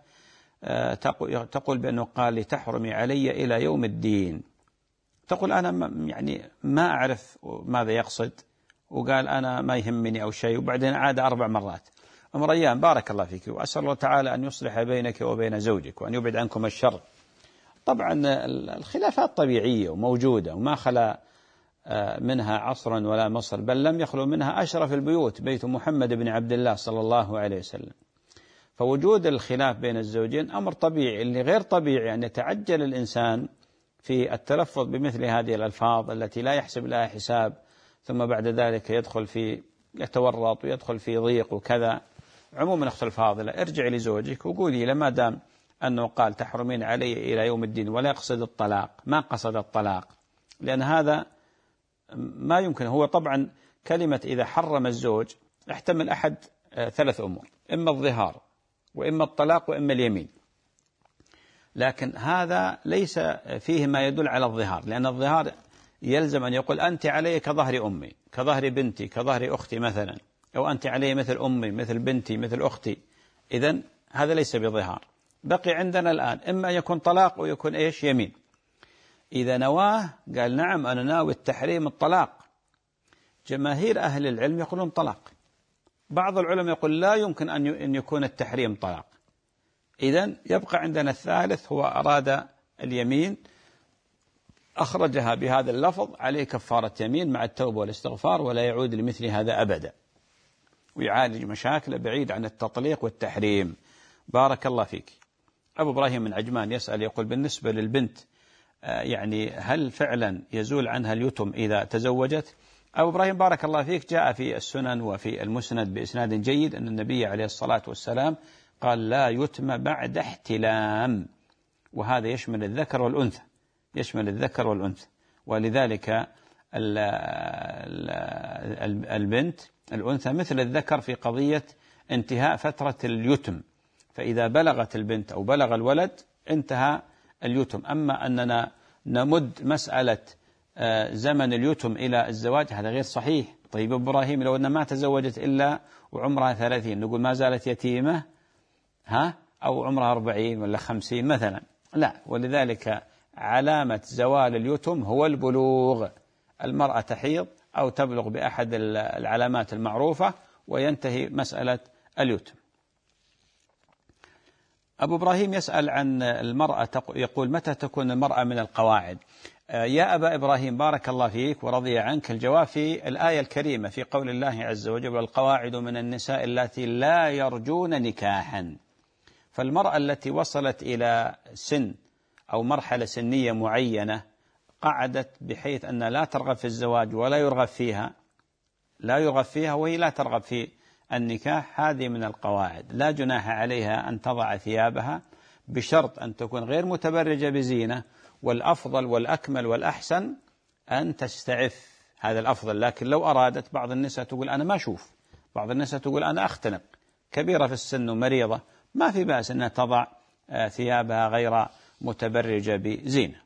تقول بأنه قال لي: تحرمي علي إلى يوم الدين. تقول: أنا يعني ما أعرف ماذا يقصد، وقال أنا ما يهمني أو شيء، وبعدين عاد 4 مرات. أم ريان بارك الله فيك، وأسأل الله تعالى أن يصلح بينك وبين زوجك وأن يبعد عنكم الشر. طبعا الخلافات طبيعية وموجودة، وما خلا منها عصر ولا مصر، بل لم يخلو منها أشرف البيوت بيت محمد بن عبد الله صلى الله عليه وسلم. فوجود الخلاف بين الزوجين أمر طبيعي. اللي غير طبيعي أن يتعجل الإنسان في التلفظ بمثل هذه الألفاظ التي لا يحسب لها حساب، ثم بعد ذلك يتورط ويدخل في ضيق وكذا. عموما أختي الفاضلة، ارجع لزوجك وقولي: لما دام أنه قال تحرمين علي إلى يوم الدين ولا يقصد الطلاق، ما قصد الطلاق، لأن هذا ما يمكن. هو طبعا كلمة إذا حرم الزوج احتمل أحد 3 أمور: إما الظهار، وإما الطلاق، وإما اليمين. لكن هذا ليس فيه ما يدل على الظهار، لأن الظهار يلزم أن يقول: أنت علي كظهر أمي، كظهر بنتي، كظهر أختي مثلا، أو أنت علي مثل أمي، مثل بنتي، مثل أختي. إذن هذا ليس بظهار. بقي عندنا الآن إما يكون طلاق ويكون إيش؟ يمين. إذا نواه قال: نعم أنا ناوي التحريم الطلاق، جماهير أهل العلم يقولون طلاق. بعض العلماء يقول لا يمكن أن يكون التحريم طلاق. إذن يبقى عندنا الثالث، هو أراد اليمين، أخرجها بهذا اللفظ: عليه كفارة يمين مع التوبة والاستغفار، ولا يعود لمثل هذا أبدا، ويعالج مشاكله بعيد عن التطليق والتحريم. بارك الله فيك. أبو إبراهيم من عجمان يسأل، يقول: بالنسبة للبنت يعني هل فعلا يزول عنها اليتم إذا تزوجت؟ أبو إبراهيم بارك الله فيك، جاء في السنن وفي المسند بإسناد جيد أن النبي عليه الصلاة والسلام قال لا يتم بعد احتلام، وهذا يشمل الذكر والأنثى، يشمل الذكر والأنثى. ولذلك البنت الأنثى مثل الذكر في قضية انتهاء فترة اليتم، فإذا بلغت البنت أو بلغ الولد انتهى اليتم. أما أننا نمد مسألة زمن اليتم إلى الزواج هذا غير صحيح. طيب إبراهيم لو أنها ما تزوجت إلا وعمرها 30 نقول ما زالت يتيمة أو عمرها 40 ولا 50 مثلا؟ لا. ولذلك علامة زوال اليتم هو البلوغ. المرأة تحيض أو تبلغ بأحد العلامات المعروفة وينتهي مسألة اليتم. أبو إبراهيم يسأل عن المرأة، يقول متى تكون المرأة من القواعد؟ يا أبا إبراهيم بارك الله فيك ورضي عنك، الجواب في الآية الكريمة في قول الله عز وجل والقواعد من النساء اللاتي لا يرجون نكاحا. فالمرأة التي وصلت إلى سن أو مرحلة سنية معينة قعدت بحيث أن لا ترغب في الزواج ولا يرغب فيها، لا يرغب فيها وهي لا ترغب في النكاح، هذه من القواعد. لا جناح عليها أن تضع ثيابها بشرط أن تكون غير متبرجة بزينة، والأفضل والأكمل والأحسن أن تستعف، هذا الأفضل. لكن لو أرادت، بعض النساء تقول أنا ما أشوف، بعض النساء تقول أنا أختنق، كبيرة في السن ومريضة، ما في بأس أنها تضع ثيابها غير متبرجة بزينة.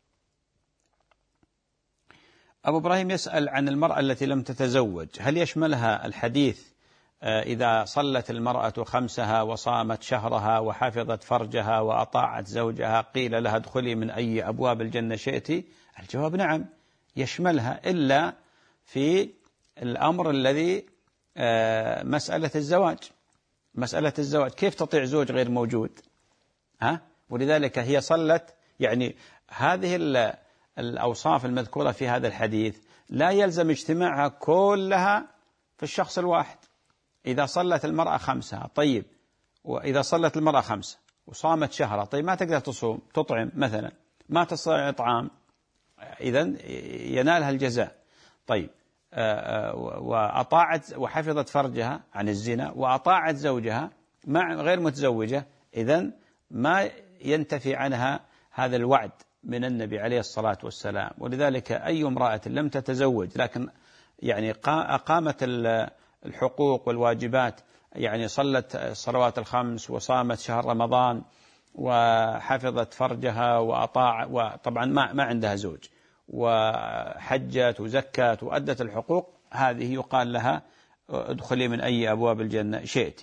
أبو إبراهيم يسأل عن المرأة التي لم تتزوج، هل يشملها الحديث إذا صلت المرأة خمسها وصامت شهرها وحفظت فرجها وأطاعت زوجها قيل لها ادخلي من أي أبواب الجنة شئت؟ الجواب نعم يشملها، إلا في الأمر الذي مسألة الزواج. مسألة الزواج كيف تطيع زوج غير موجود؟ ولذلك هي صلت، يعني هذه الأوصاف المذكورة في هذا الحديث لا يلزم اجتماعها كلها في الشخص الواحد. إذا صلت المرأة خمسها، طيب، وإذا صلت المرأة خمسة وصامت شهرها، طيب ما تقدر تصوم تطعم مثلا، ما تستطيع إطعام، إذن ينالها الجزاء. طيب وأطاعت وحفظت فرجها عن الزنا وأطاعت زوجها مع غير متزوجة، إذن ما ينتفي عنها هذا الوعد من النبي عليه الصلاة والسلام. ولذلك أي امرأة لم تتزوج لكن يعني أقامت الحقوق والواجبات، يعني صلت الصلوات الخمس وصامت شهر رمضان وحفظت فرجها وطبعا ما عندها زوج، وحجت وزكت وأدت الحقوق، هذه يقال لها ادخلي من أي أبواب الجنة شئت.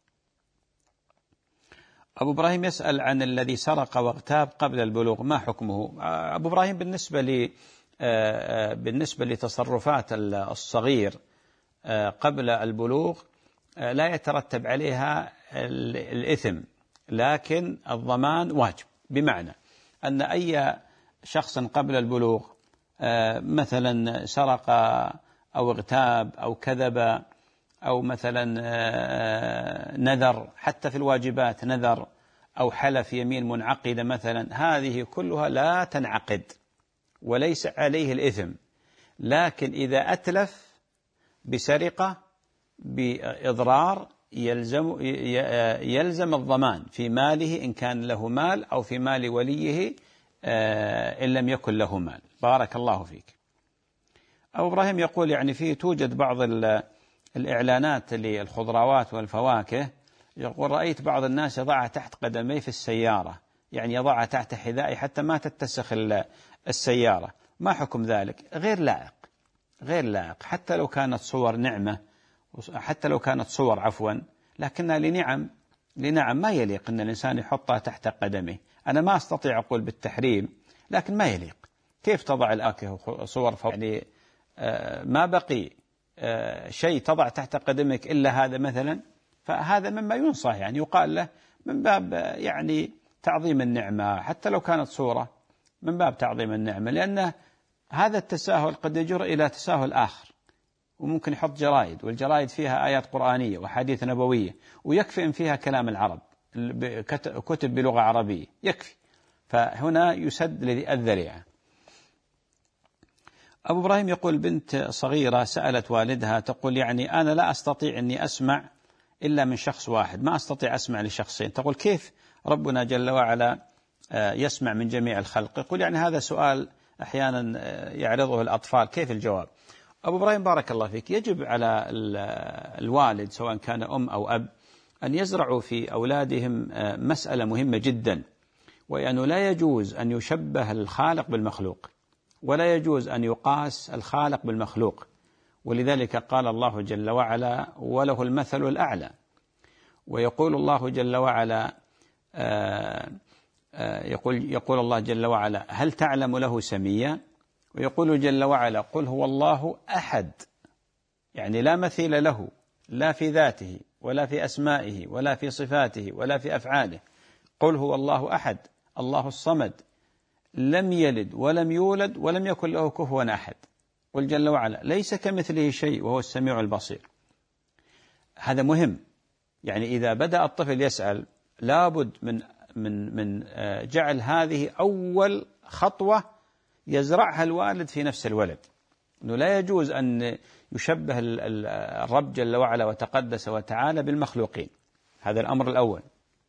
أبو إبراهيم يسأل عن الذي سرق واغتاب قبل البلوغ، ما حكمه؟ أبو إبراهيم بالنسبة لتصرفات الصغير قبل البلوغ لا يترتب عليها الإثم، لكن الضمان واجب. بمعنى أن أي شخص قبل البلوغ مثلا سرق أو اغتاب أو كذب أو مثلا نذر، حتى في الواجبات نذر أو حلف يمين منعقدة مثلا، هذه كلها لا تنعقد وليس عليه الإثم. لكن إذا أتلف بسرقة بإضرار يلزم الضمان في ماله إن كان له مال، أو في مال وليه إن لم يكن له مال. بارك الله فيك. أبو إبراهيم يقول يعني توجد بعض الإعلانات للخضروات والفواكه، يقول رأيت بعض الناس يضعها تحت قدميه في السيارة، يعني يضعها تحت حذائه حتى ما تتسخ السيارة، ما حكم ذلك؟ غير لائق، غير لائق، حتى لو كانت صور نعمة، حتى لو كانت صور عفوا، لكنها لنعم ما يليق أن الإنسان يحطها تحت قدمه. أنا ما أستطيع أقول بالتحريم، لكن ما يليق. كيف تضع الآكل صور يعني ما بقي شيء تضع تحت قدمك إلا هذا مثلا، فهذا مما ينصح، يعني يقال له من باب يعني تعظيم النعمة، حتى لو كانت صورة من باب تعظيم النعمة، لأن هذا التساهل قد يجر إلى تساهل آخر. وممكن يحط جرائد، والجرائد فيها آيات قرآنية وحديث نبوية، ويكفي إن فيها كلام العرب، كتب بلغة عربية يكفي، فهنا يسد الذريعة. أبو إبراهيم يقول بنت صغيرة سألت والدها تقول يعني أنا لا أستطيع أني أسمع إلا من شخص واحد، ما أستطيع أسمع لشخصين. تقول كيف ربنا جل وعلا يسمع من جميع الخلق؟ يقول يعني هذا سؤال أحيانا يعرضه الأطفال، كيف الجواب؟ أبو إبراهيم بارك الله فيك، يجب على الوالد سواء كان أم أو أب أن يزرعوا في أولادهم مسألة مهمة جدا، وأنه لا يجوز أن يشبه الخالق بالمخلوق، ولا يجوز أن يقاس الخالق بالمخلوق. ولذلك قال الله جل وعلا وله المثل الأعلى. ويقول الله جل وعلا يقول الله جل وعلا هل تعلم له سميا؟ ويقول جل وعلا قل هو الله أحد، يعني لا مثيل له، لا في ذاته ولا في أسمائه ولا في صفاته ولا في أفعاله. قل هو الله أحد الله الصمد لم يلد ولم يولد ولم يكن له كفوا أحد. قل جل وعلا ليس كمثله شيء وهو السميع البصير. هذا مهم، يعني إذا بدأ الطفل يسأل لابد من جعل هذه أول خطوة يزرعها الوالد في نفس الولد، أنه لا يجوز أن يشبه الرب جل وعلا وتقدس وتعالى بالمخلوقين. هذا الأمر الأول.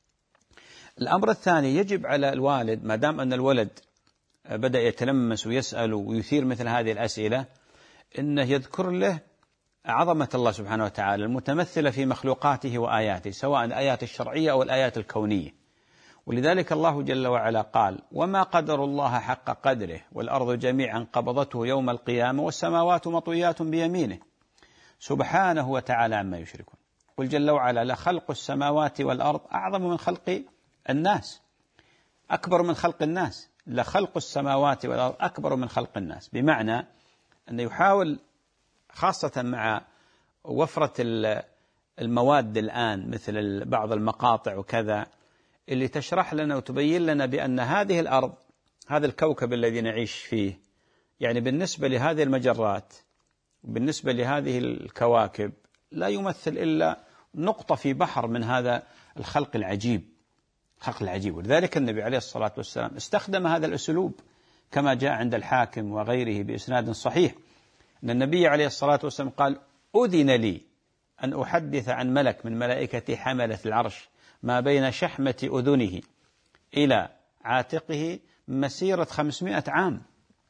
الأمر الثاني، يجب على الوالد ما دام أن الولد بدأ يتلمس ويسأل ويثير مثل هذه الأسئلة أنه يذكر له عظمة الله سبحانه وتعالى المتمثلة في مخلوقاته وآياته، سواء الآيات الشرعية أو الآيات الكونية. ولذلك الله جل وعلا قال وما قدر الله حق قدره والأرض جميعا قبضته يوم القيامة والسماوات مطويات بيمينه سبحانه وتعالى عما يشركون. قل جل وعلا لخلق السماوات والأرض أعظم من خلق الناس، أكبر من خلق الناس. لخلق السماوات والأرض أكبر من خلق الناس، بمعنى أنه يحاول خاصة مع وفرة المواد الآن مثل بعض المقاطع وكذا اللي تشرح لنا وتبين لنا بأن هذه الأرض، هذا الكوكب الذي نعيش فيه، يعني بالنسبة لهذه المجرات بالنسبة لهذه الكواكب لا يمثل إلا نقطة في بحر من هذا الخلق العجيب، خلق العجيب. ولذلك النبي عليه الصلاة والسلام استخدم هذا الأسلوب كما جاء عند الحاكم وغيره بإسناد صحيح، أن النبي عليه الصلاة والسلام قال أذن لي أن أحدث عن ملك من ملائكة حملة العرش ما بين شحمة أذنه إلى عاتقه مسيرة 500 عام.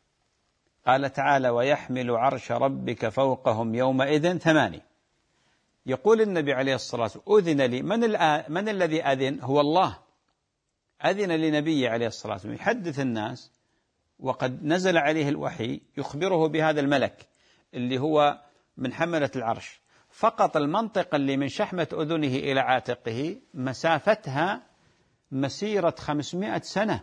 قال تعالى ويحمل عرش ربك فوقهم يومئذ 8. يقول النبي عليه الصلاة والسلام أذن لي، من الذي أذن؟ هو الله أذن لنبي عليه الصلاة والسلام يحدث الناس، وقد نزل عليه الوحي يخبره بهذا الملك اللي هو من حملة العرش. فقط المنطقة اللي من شحمة أذنه إلى عاتقه مسافتها مسيرة 500 سنة.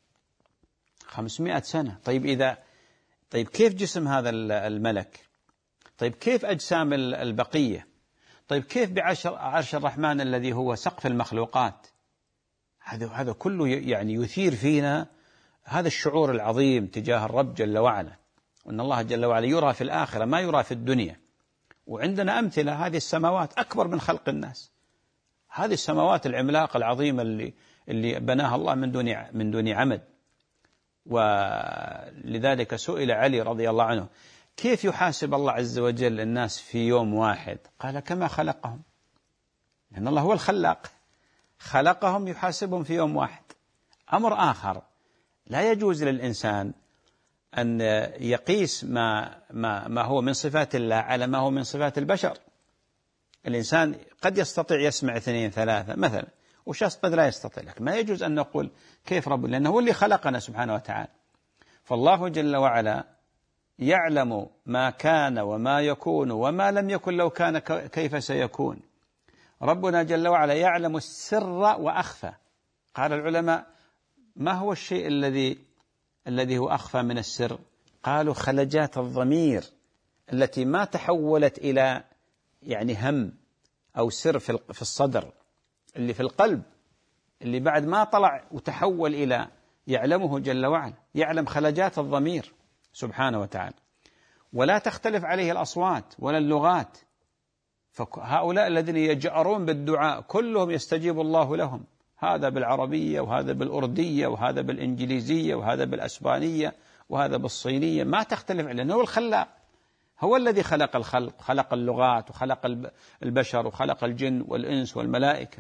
500 سنة. طيب كيف جسم هذا الملك؟ طيب كيف أجسام البقية؟ طيب كيف بعرش الرحمن الذي هو سقف المخلوقات؟ هذا كله يعني يثير فينا هذا الشعور العظيم تجاه الرب جل وعلا، وأن الله جل وعلا يرى في الآخرة ما يرى في الدنيا. وعندنا أمثلة، هذه السماوات أكبر من خلق الناس، هذه السماوات العملاقة العظيمة اللي بناها الله من دون عمد. ولذلك سئل علي رضي الله عنه كيف يحاسب الله عز وجل الناس في يوم واحد؟ قال كما خلقهم، لأن الله هو الخلاق، خلقهم يحاسبهم في يوم واحد. أمر آخر، لا يجوز للإنسان أن يقيس ما هو من صفات الله على ما هو من صفات البشر. الإنسان قد يستطيع يسمع 2 3 مثلا، وشخص قد لا يستطيع، لكن ما يجوز أن نقول كيف رب، لأنه هو اللي خلقنا سبحانه وتعالى. فالله جل وعلا يعلم ما كان وما يكون وما لم يكن لو كان كيف سيكون. ربنا جل وعلا يعلم السر وأخفى. قال العلماء ما هو الشيء الذي هو أخفى من السر؟ قالوا خلجات الضمير التي ما تحولت إلى يعني هم أو سر في الصدر، اللي في القلب، اللي بعد ما طلع وتحول إلى يعلمه جل وعلا، يعلم خلجات الضمير سبحانه وتعالى. ولا تختلف عليه الأصوات ولا اللغات، فهؤلاء الذين يجأرون بالدعاء كلهم يستجيب الله لهم، هذا بالعربية وهذا بالأردية وهذا بالإنجليزية وهذا بالأسبانية وهذا بالصينية، ما تختلف، لأنه هو الخلاق، هو الذي خلق الخلق، خلق اللغات وخلق البشر وخلق الجن والإنس والملائكة.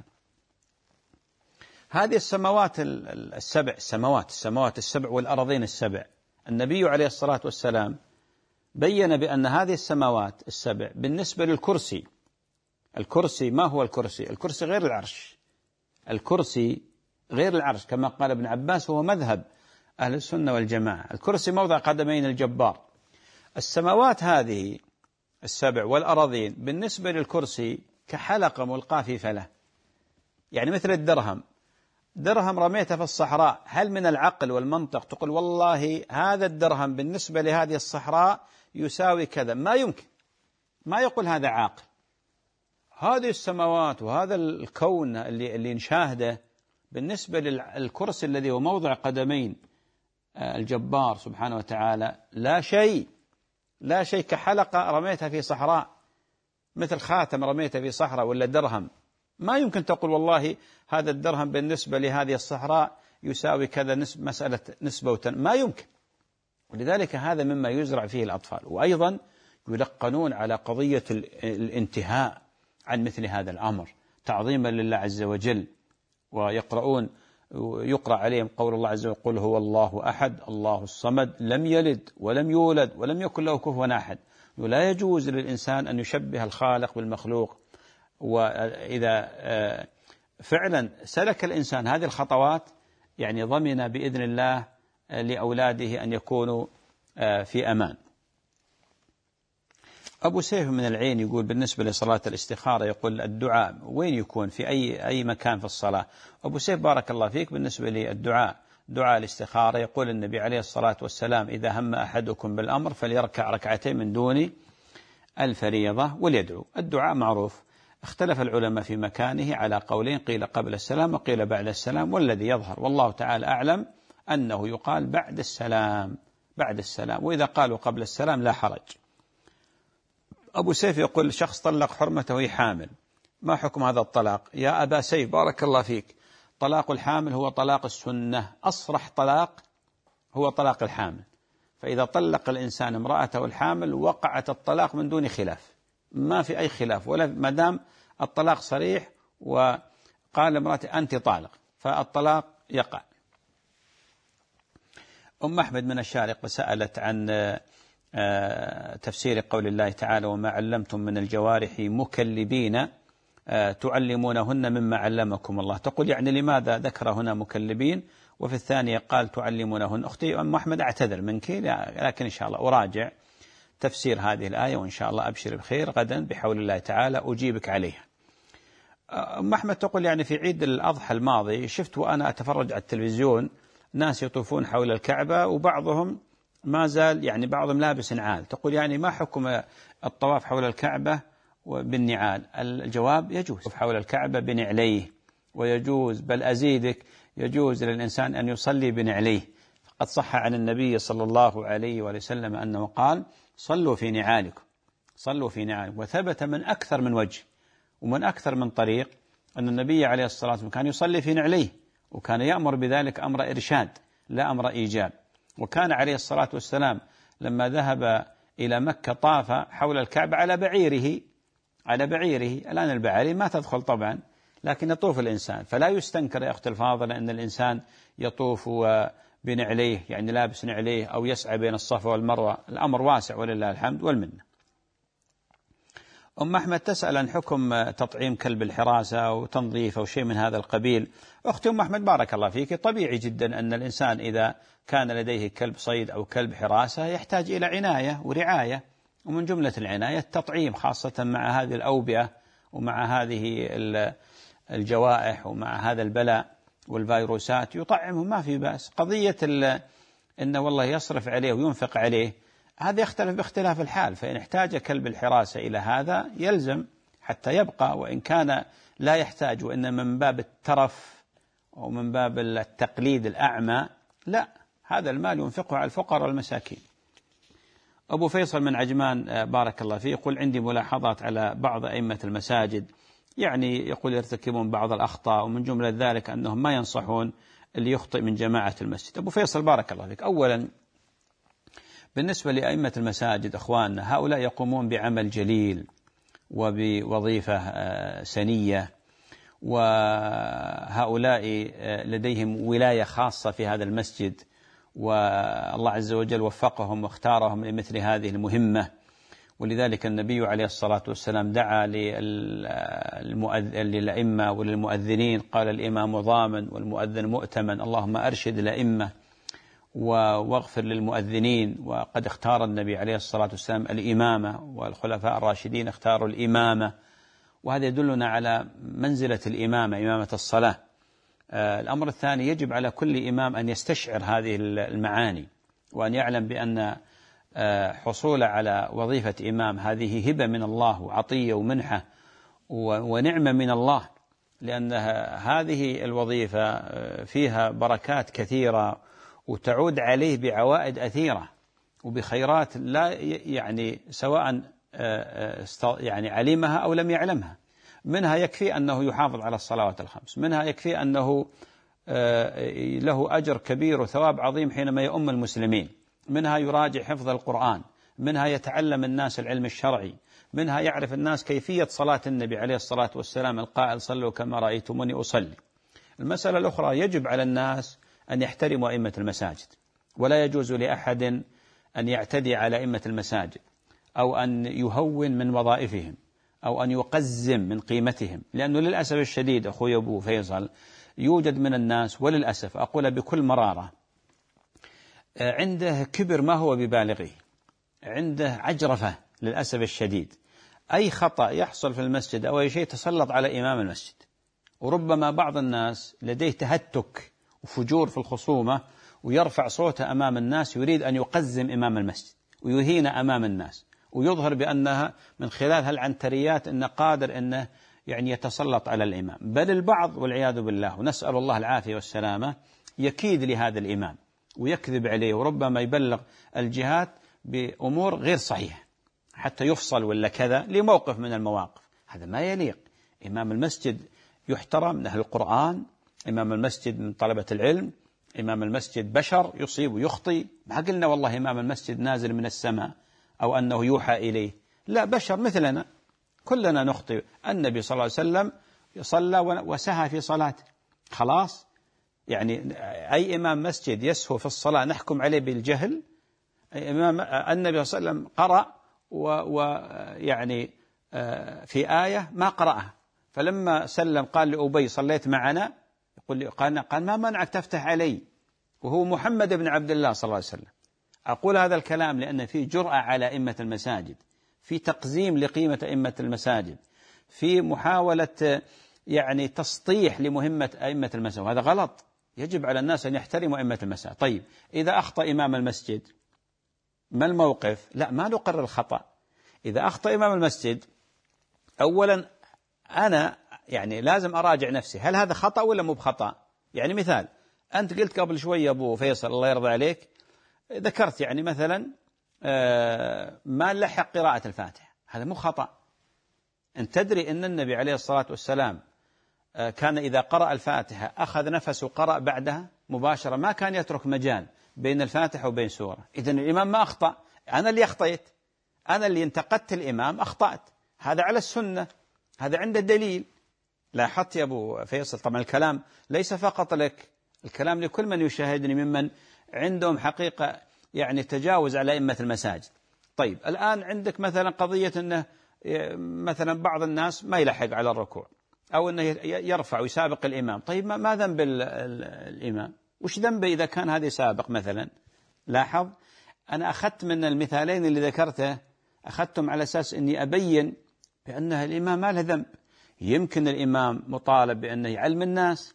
هذه السماوات السبع، السماوات السبع والأرضين السبع، النبي عليه الصلاة والسلام بين بأن هذه السماوات السبع بالنسبة للكرسي، الكرسي ما هو الكرسي؟ الكرسي غير العرش، الكرسي غير العرش كما قال ابن عباس، هو مذهب أهل السنة والجماعة. الكرسي موضع قدمين الجبار. السماوات هذه السبع والأراضين بالنسبة للكرسي كحلقة ملقاة في فلة، يعني مثل الدرهم، درهم رميته في الصحراء، هل من العقل والمنطق تقول والله هذا الدرهم بالنسبة لهذه الصحراء يساوي كذا؟ ما يمكن، ما يقول هذا عاقل. هذه السماوات وهذا الكون اللي نشاهده بالنسبة للكرسي الذي هو موضع قدمين الجبار سبحانه وتعالى لا شيء، لا شيء، كحلقة رميتها في صحراء، مثل خاتم رميته في صحراء ولا درهم. ما يمكن تقول والله هذا الدرهم بالنسبة لهذه الصحراء يساوي كذا، مسألة نسبة ما يمكن. ولذلك هذا مما يزرع فيه الأطفال، وأيضا يلقنون على قضية الانتهاء عن مثل هذا الأمر تعظيما لله عز وجل، ويقرؤون يقرأ عليهم قول الله عز وجل: قل هو الله أحد الله الصمد لم يلد ولم يولد ولم يكن له كفوا أحد. ولا يجوز للإنسان أن يشبه الخالق بالمخلوق. وإذا فعلا سلك الإنسان هذه الخطوات يعني ضمن بإذن الله لأولاده أن يكونوا في أمان. أبو سيف من العين يقول بالنسبة لصلاة الاستخارة، يقول الدعاء وين يكون في أي مكان في الصلاة؟ أبو سيف بارك الله فيك، بالنسبة للدعاء دعاء الاستخارة يقول النبي عليه الصلاة والسلام: إذا هم أحدكم بالأمر فليركع ركعتين من دون الفريضة وليدعو. الدعاء معروف، اختلف العلماء في مكانه على قولين، قيل قبل السلام وقيل بعد السلام، والذي يظهر والله تعالى أعلم أنه يقال بعد السلام، بعد السلام، وإذا قالوا قبل السلام لا حرج. أبو سيف يقول: شخص طلق حرمته وهي حامل، ما حكم هذا الطلاق؟ يا أبا سيف بارك الله فيك، طلاق الحامل هو طلاق السنة، أصرح طلاق هو طلاق الحامل. فإذا طلق الإنسان امرأته الحامل وقعت الطلاق من دون خلاف، ما في أي خلاف، ولا ما دام الطلاق صريح وقال امرأته أنت طالق فالطلاق يقع. أم أحمد من الشارقة سألت عن تفسير قول الله تعالى: وما علمتم من الجوارح مكلبين تعلمونهن مما علمكم الله. تقول يعني لماذا ذكر هنا مكلبين وفي الثانية قال تعلمونهن؟ أختي أم أحمد أعتذر منك، لكن إن شاء الله أراجع تفسير هذه الآية، وإن شاء الله أبشر بخير غدا بحول الله تعالى أجيبك عليها. أم أحمد تقول يعني في عيد الأضحى الماضي شفت وأنا أتفرج على التلفزيون ناس يطوفون حول الكعبة وبعضهم ما زال يعني بعضهم لابس نعال. تقول يعني ما حكم الطواف حول الكعبة بالنعال؟ الجواب: يجوز حول الكعبة بنعليه، ويجوز بل أزيدك يجوز للإنسان أن يصلي بنعليه. قد صح عن النبي صلى الله عليه وسلم أنه قال: صلوا في نعالكم، صلوا في نعالكم. وثبت من أكثر من وجه ومن أكثر من طريق أن النبي عليه الصلاة والسلام كان يصلي في نعليه، وكان يأمر بذلك أمر إرشاد لا أمر إيجاب. وكان عليه الصلاة والسلام لما ذهب إلى مكة طاف حول الكعبة على بعيره، على بعيره. الآن البعير ما تدخل طبعا، لكن يطوف الإنسان. فلا يستنكر يا أخت الفاضلة أن الإنسان يطوف بنعليه، يعني لابس نعليه، أو يسعى بين الصفا والمروة. الأمر واسع ولله الحمد والمنة. أم أحمد تسأل عن حكم تطعيم كلب الحراسة وتنظيف أو شيء من هذا القبيل. أختي أم أحمد بارك الله فيك، طبيعي جدا أن الإنسان إذا كان لديه كلب صيد أو كلب حراسة يحتاج إلى عناية ورعاية، ومن جملة العناية التطعيم، خاصة مع هذه الأوبئة ومع هذه الجوائح ومع هذا البلاء والفيروسات يطعمه ما في بأس. قضية إن والله يصرف عليه وينفق عليه هذا يختلف باختلاف الحال. فإن احتاج كلب الحراسة إلى هذا يلزم حتى يبقى، وإن كان لا يحتاج وإن من باب الترف ومن باب التقليد الأعمى لا، هذا المال ينفقه على الفقراء والمساكين. أبو فيصل من عجمان بارك الله فيه يقول: عندي ملاحظات على بعض أئمة المساجد، يعني يقول يرتكبون بعض الأخطاء، ومن جملة ذلك أنهم ما ينصحون اللي يخطئ من جماعة المسجد. أبو فيصل بارك الله فيك، أولا بالنسبة لأئمة المساجد أخواننا، هؤلاء يقومون بعمل جليل وبوظيفة سنية، وهؤلاء لديهم ولاية خاصة في هذا المسجد، والله عز وجل وفقهم واختارهم لمثل هذه المهمة. ولذلك النبي عليه الصلاة والسلام دعا للأئمة وللمؤذنين، قال الإمام ضامن والمؤذن مؤتمن، اللهم أرشد الأئمة واغفر للمؤذنين. وقد اختار النبي عليه الصلاة والسلام الإمامة، والخلفاء الراشدين اختاروا الإمامة، وهذا يدلنا على منزلة الإمامة، إمامة الصلاة. الأمر الثاني، يجب على كل إمام أن يستشعر هذه المعاني، وأن يعلم بأن حصول على وظيفة إمام هذه هبة من الله وعطية ومنحة ونعمة من الله، لأن هذه الوظيفة فيها بركات كثيرة وتعود عليه بعوائد أثيرة وبخيرات لا يعني سواء يعني علمها أو لم يعلمها. منها يكفي أنه يحافظ على الصلوات الخمس، منها يكفي أنه له أجر كبير وثواب عظيم حينما يؤم المسلمين، منها يراجع حفظ القرآن، منها يتعلم الناس العلم الشرعي، منها يعرف الناس كيفية صلاة النبي عليه الصلاة والسلام القائل صلوا كما رأيتموني أصلي. المسألة الأخرى، يجب على الناس أن يحترموا أئمة المساجد، ولا يجوز لأحد أن يعتدي على أئمة المساجد أو أن يهون من وظائفهم أو أن يقزم من قيمتهم، لأنه للأسف الشديد أخوي أبو فيصل يوجد من الناس، وللأسف أقول بكل مرارة، عنده كبر ما هو ببالغه، عنده عجرفة للأسف الشديد. أي خطأ يحصل في المسجد أو أي شيء تسلط على إمام المسجد، وربما بعض الناس لديه تهتك وفجور في الخصومة ويرفع صوته أمام الناس، يريد أن يقزم إمام المسجد ويهين أمام الناس، ويظهر بأنها من خلال هالعنتريات أنه قادر أنه يعني يتسلط على الإمام. بل البعض والعياذ بالله، ونسأل الله العافية والسلامة، يكيد لهذا الإمام ويكذب عليه، وربما يبلغ الجهات بأمور غير صحيحة حتى يفصل ولا كذا لموقف من المواقف. هذا ما يليق. إمام المسجد يحترم، من أهل القرآن، إمام المسجد من طلبة العلم، إمام المسجد بشر يصيب ويخطي. ما قلنا والله إمام المسجد نازل من السماء أو أنه يوحى إليه، لا، بشر مثلنا كلنا نخطئ. النبي صلى الله عليه وسلم صلى وسهى في صلاته، خلاص يعني أي إمام مسجد يسهو في الصلاة نحكم عليه بالجهل؟ إمام النبي صلى الله عليه وسلم قرأ ويعني في آية ما قرأها، فلما سلم قال لأبي صليت معنا؟ قال ما منعك تفتح علي وهو محمد بن عبد الله صلى الله عليه وسلم. أقول هذا الكلام لأن في جرأة على أئمة المساجد، في تقزيم لقيمة أئمة المساجد، في محاولة يعني تسطيح لمهمة أئمة المساجد، وهذا غلط. يجب على الناس أن يحترموا أئمة المساجد. طيب إذا أخطأ إمام المسجد ما الموقف؟ لا، ما نقرر الخطأ. إذا أخطأ إمام المسجد، أولا أنا يعني لازم أراجع نفسي، هل هذا خطأ ولا مو بخطأ؟ يعني مثال، أنت قلت قبل شوية أبو فيصل الله يرضى عليك، ذكرت يعني مثلا ما لحق قراءة الفاتحة، هذا مو خطأ. أنت تدري أن النبي عليه الصلاة والسلام كان إذا قرأ الفاتحة أخذ نفسه وقرأ بعدها مباشرة، ما كان يترك مجال بين الفاتحة وبين سورة. إذن الإمام ما أخطأ، أنا اللي أخطأت، أنا اللي انتقدت الإمام أخطأت. هذا على السنة، هذا عنده دليل. لاحظت يا أبو فيصل؟ طبعا الكلام ليس فقط لك، الكلام لكل من يشاهدني ممن عندهم حقيقة يعني تجاوز على أئمة المساجد. طيب الآن عندك مثلا قضية أنه مثلا بعض الناس ما يلحق على الركوع أو أنه يرفع ويسابق الإمام. طيب ما ذنب الإمام؟ وش ذنبه إذا كان هذا سابق مثلا؟ لاحظ أنا أخذت من المثالين اللي ذكرته، أخذتهم على أساس أني أبين بأن الإمام ما له ذنب. يمكن الإمام مطالب بأنه يعلم الناس،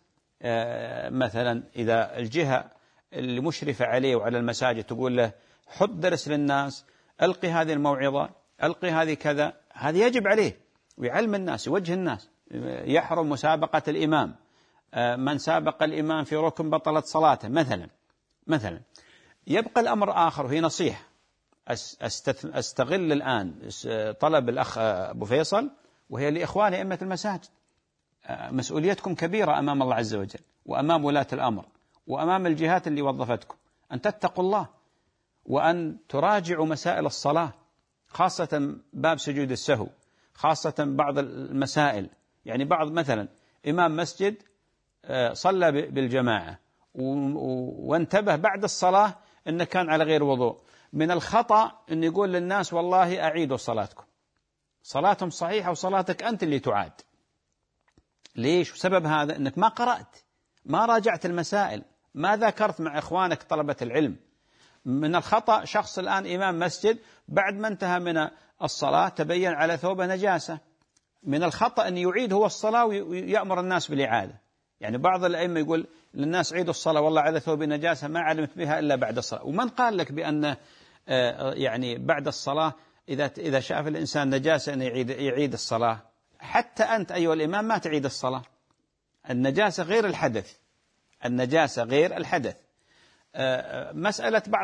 مثلا إذا الجهة اللي مشرفة عليه وعلى المساجد تقول له حط درس للناس، ألقي هذه الموعظة، ألقي هذه كذا، هذا يجب عليه ويعلم الناس، يوجه الناس. يحرم مسابقة الإمام، من سابق الإمام في ركن بطلت صلاته مثلا. يبقى الأمر آخر، وهي نصيحة أستغل الآن طلب الأخ أبو فيصل، وهي لإخواني أئمة المساجد. مسؤوليتكم كبيرة أمام الله عز وجل وأمام ولاة الأمر وأمام الجهات اللي وظفتكم، أن تتقوا الله وأن تراجعوا مسائل الصلاة، خاصة باب سجود السهو، خاصة بعض المسائل. يعني بعض مثلا إمام مسجد صلى بالجماعة وانتبه بعد الصلاة أنه كان على غير وضوء، من الخطأ أن يقول للناس والله أعيدوا صلاتكم، صلاتهم صحيحة وصلاتك أنت اللي تعاد. ليش؟ وسبب هذا أنك ما قرأت، ما راجعت المسائل، ما ذاكرت مع إخوانك طلبة العلم. من الخطأ شخص الآن إمام مسجد بعد ما انتهى من الصلاة تبين على ثوبه نجاسة، من الخطأ أن يعيد هو الصلاة ويأمر الناس بالإعادة. يعني بعض الأئمة يقول للناس عيدوا الصلاة والله على ثوبي نجاسة ما علمت بها إلا بعد الصلاة. ومن قال لك بأن يعني بعد الصلاة إذا شاف الإنسان نجاسة أن يعيد الصلاة؟ حتى أنت أيها الإمام ما تعيد الصلاة، النجاسة غير الحدث، النجاسة غير الحدث. مسألة بعض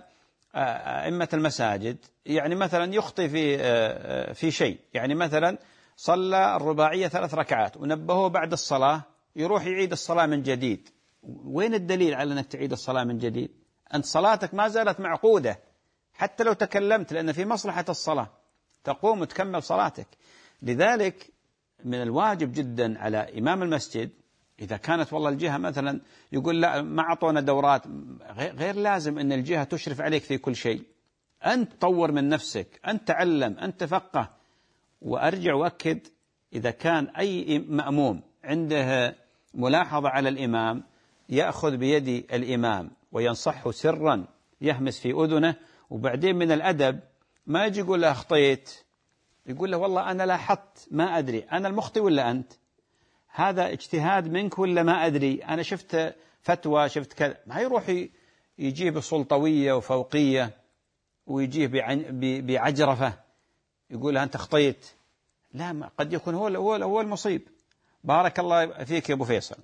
أئمة المساجد يعني مثلا يخطي في شيء، يعني مثلا صلى الرباعية 3 ركعات ونبهه بعد الصلاة يروح يعيد الصلاة من جديد. وين الدليل على أنك تعيد الصلاة من جديد؟ أنت صلاتك ما زالت معقودة حتى لو تكلمت، لأن في مصلحة الصلاة، تقوم وتكمل صلاتك. لذلك من الواجب جدا على إمام المسجد إذا كانت والله الجهة مثلا يقول لا ما أعطونا دورات، غير لازم أن الجهة تشرف عليك في كل شيء، أنت تطور من نفسك، أنت تعلم، أنت تفقه. وأرجع وأكد إذا كان أي مأموم عنده ملاحظة على الإمام يأخذ بيد الإمام وينصحه سرا، يهمس في أذنه، وبعدين من الأدب ما يجي يقول له أخطيت، يقول له والله أنا لاحظت ما أدري أنا المخطئ ولا أنت، هذا اجتهاد منك ولا ما أدري، أنا شفت فتوى شفت كذا. ما يروح يجيب سلطوية وفوقية ويجيه بعجرفة يقول له أنت أخطيت. لا، قد يكون هو المصيب. بارك الله فيك يا أبو فيصل.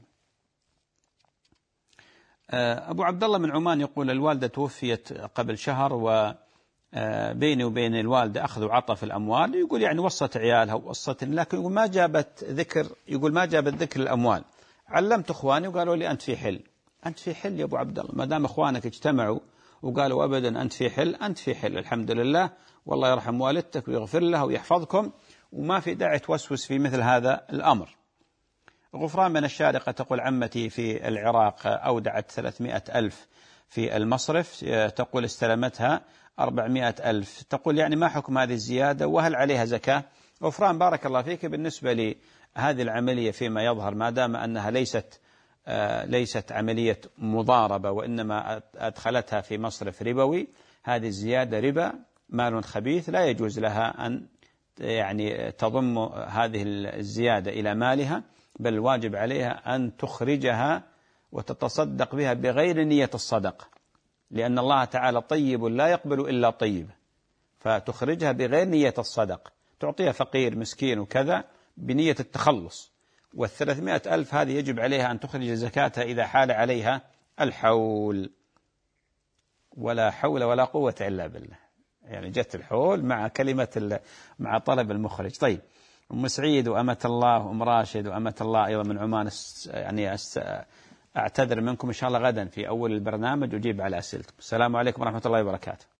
أبو عبد الله من عمان يقول الوالدة توفيت قبل شهر وبيني وبين الوالدة أخذ وعطى في الأموال، يقول يعني وصت عيالها ووصت، لكن يقول ما جابت ذكر الأموال. علمت إخواني وقالوا لي أنت في حل. أنت في حل يا أبو عبد الله، ما دام إخوانك اجتمعوا وقالوا أبدا أنت في حل، أنت في حل الحمد لله، والله يرحم والدتك ويغفر لها ويحفظكم، وما في داعي توسوس في مثل هذا الأمر. غفران من الشارقة تقول عمتي في العراق أودعت 300,000 في المصرف، تقول استلمتها 400,000، تقول يعني ما حكم هذه الزيادة وهل عليها زكاة؟ غفران بارك الله فيك، بالنسبة لهذه العملية فيما يظهر ما دام أنها ليست عملية مضاربة وإنما أدخلتها في مصرف ربوي، هذه الزيادة ربا، مال خبيث، لا يجوز لها أن يعني تضم هذه الزيادة إلى مالها، بل الواجب عليها أن تخرجها وتتصدق بها بغير نية الصدقة، لأن الله تعالى طيب لا يقبل إلا طيب، فتخرجها بغير نية الصدقة، تعطيها فقير مسكين وكذا بنية التخلص. 300,000 هذه يجب عليها أن تخرج زكاتها إذا حال عليها الحول. ولا حول ولا قوة إلا بالله، يعني جت الحول مع كلمة مع طلب المخرج. طيب أم سعيد وأمة الله وأم راشد وأمة الله أيضا من عمان، يعني أعتذر منكم إن شاء الله غدا في أول البرنامج أجيب على أسئلتكم. السلام عليكم ورحمة الله وبركاته.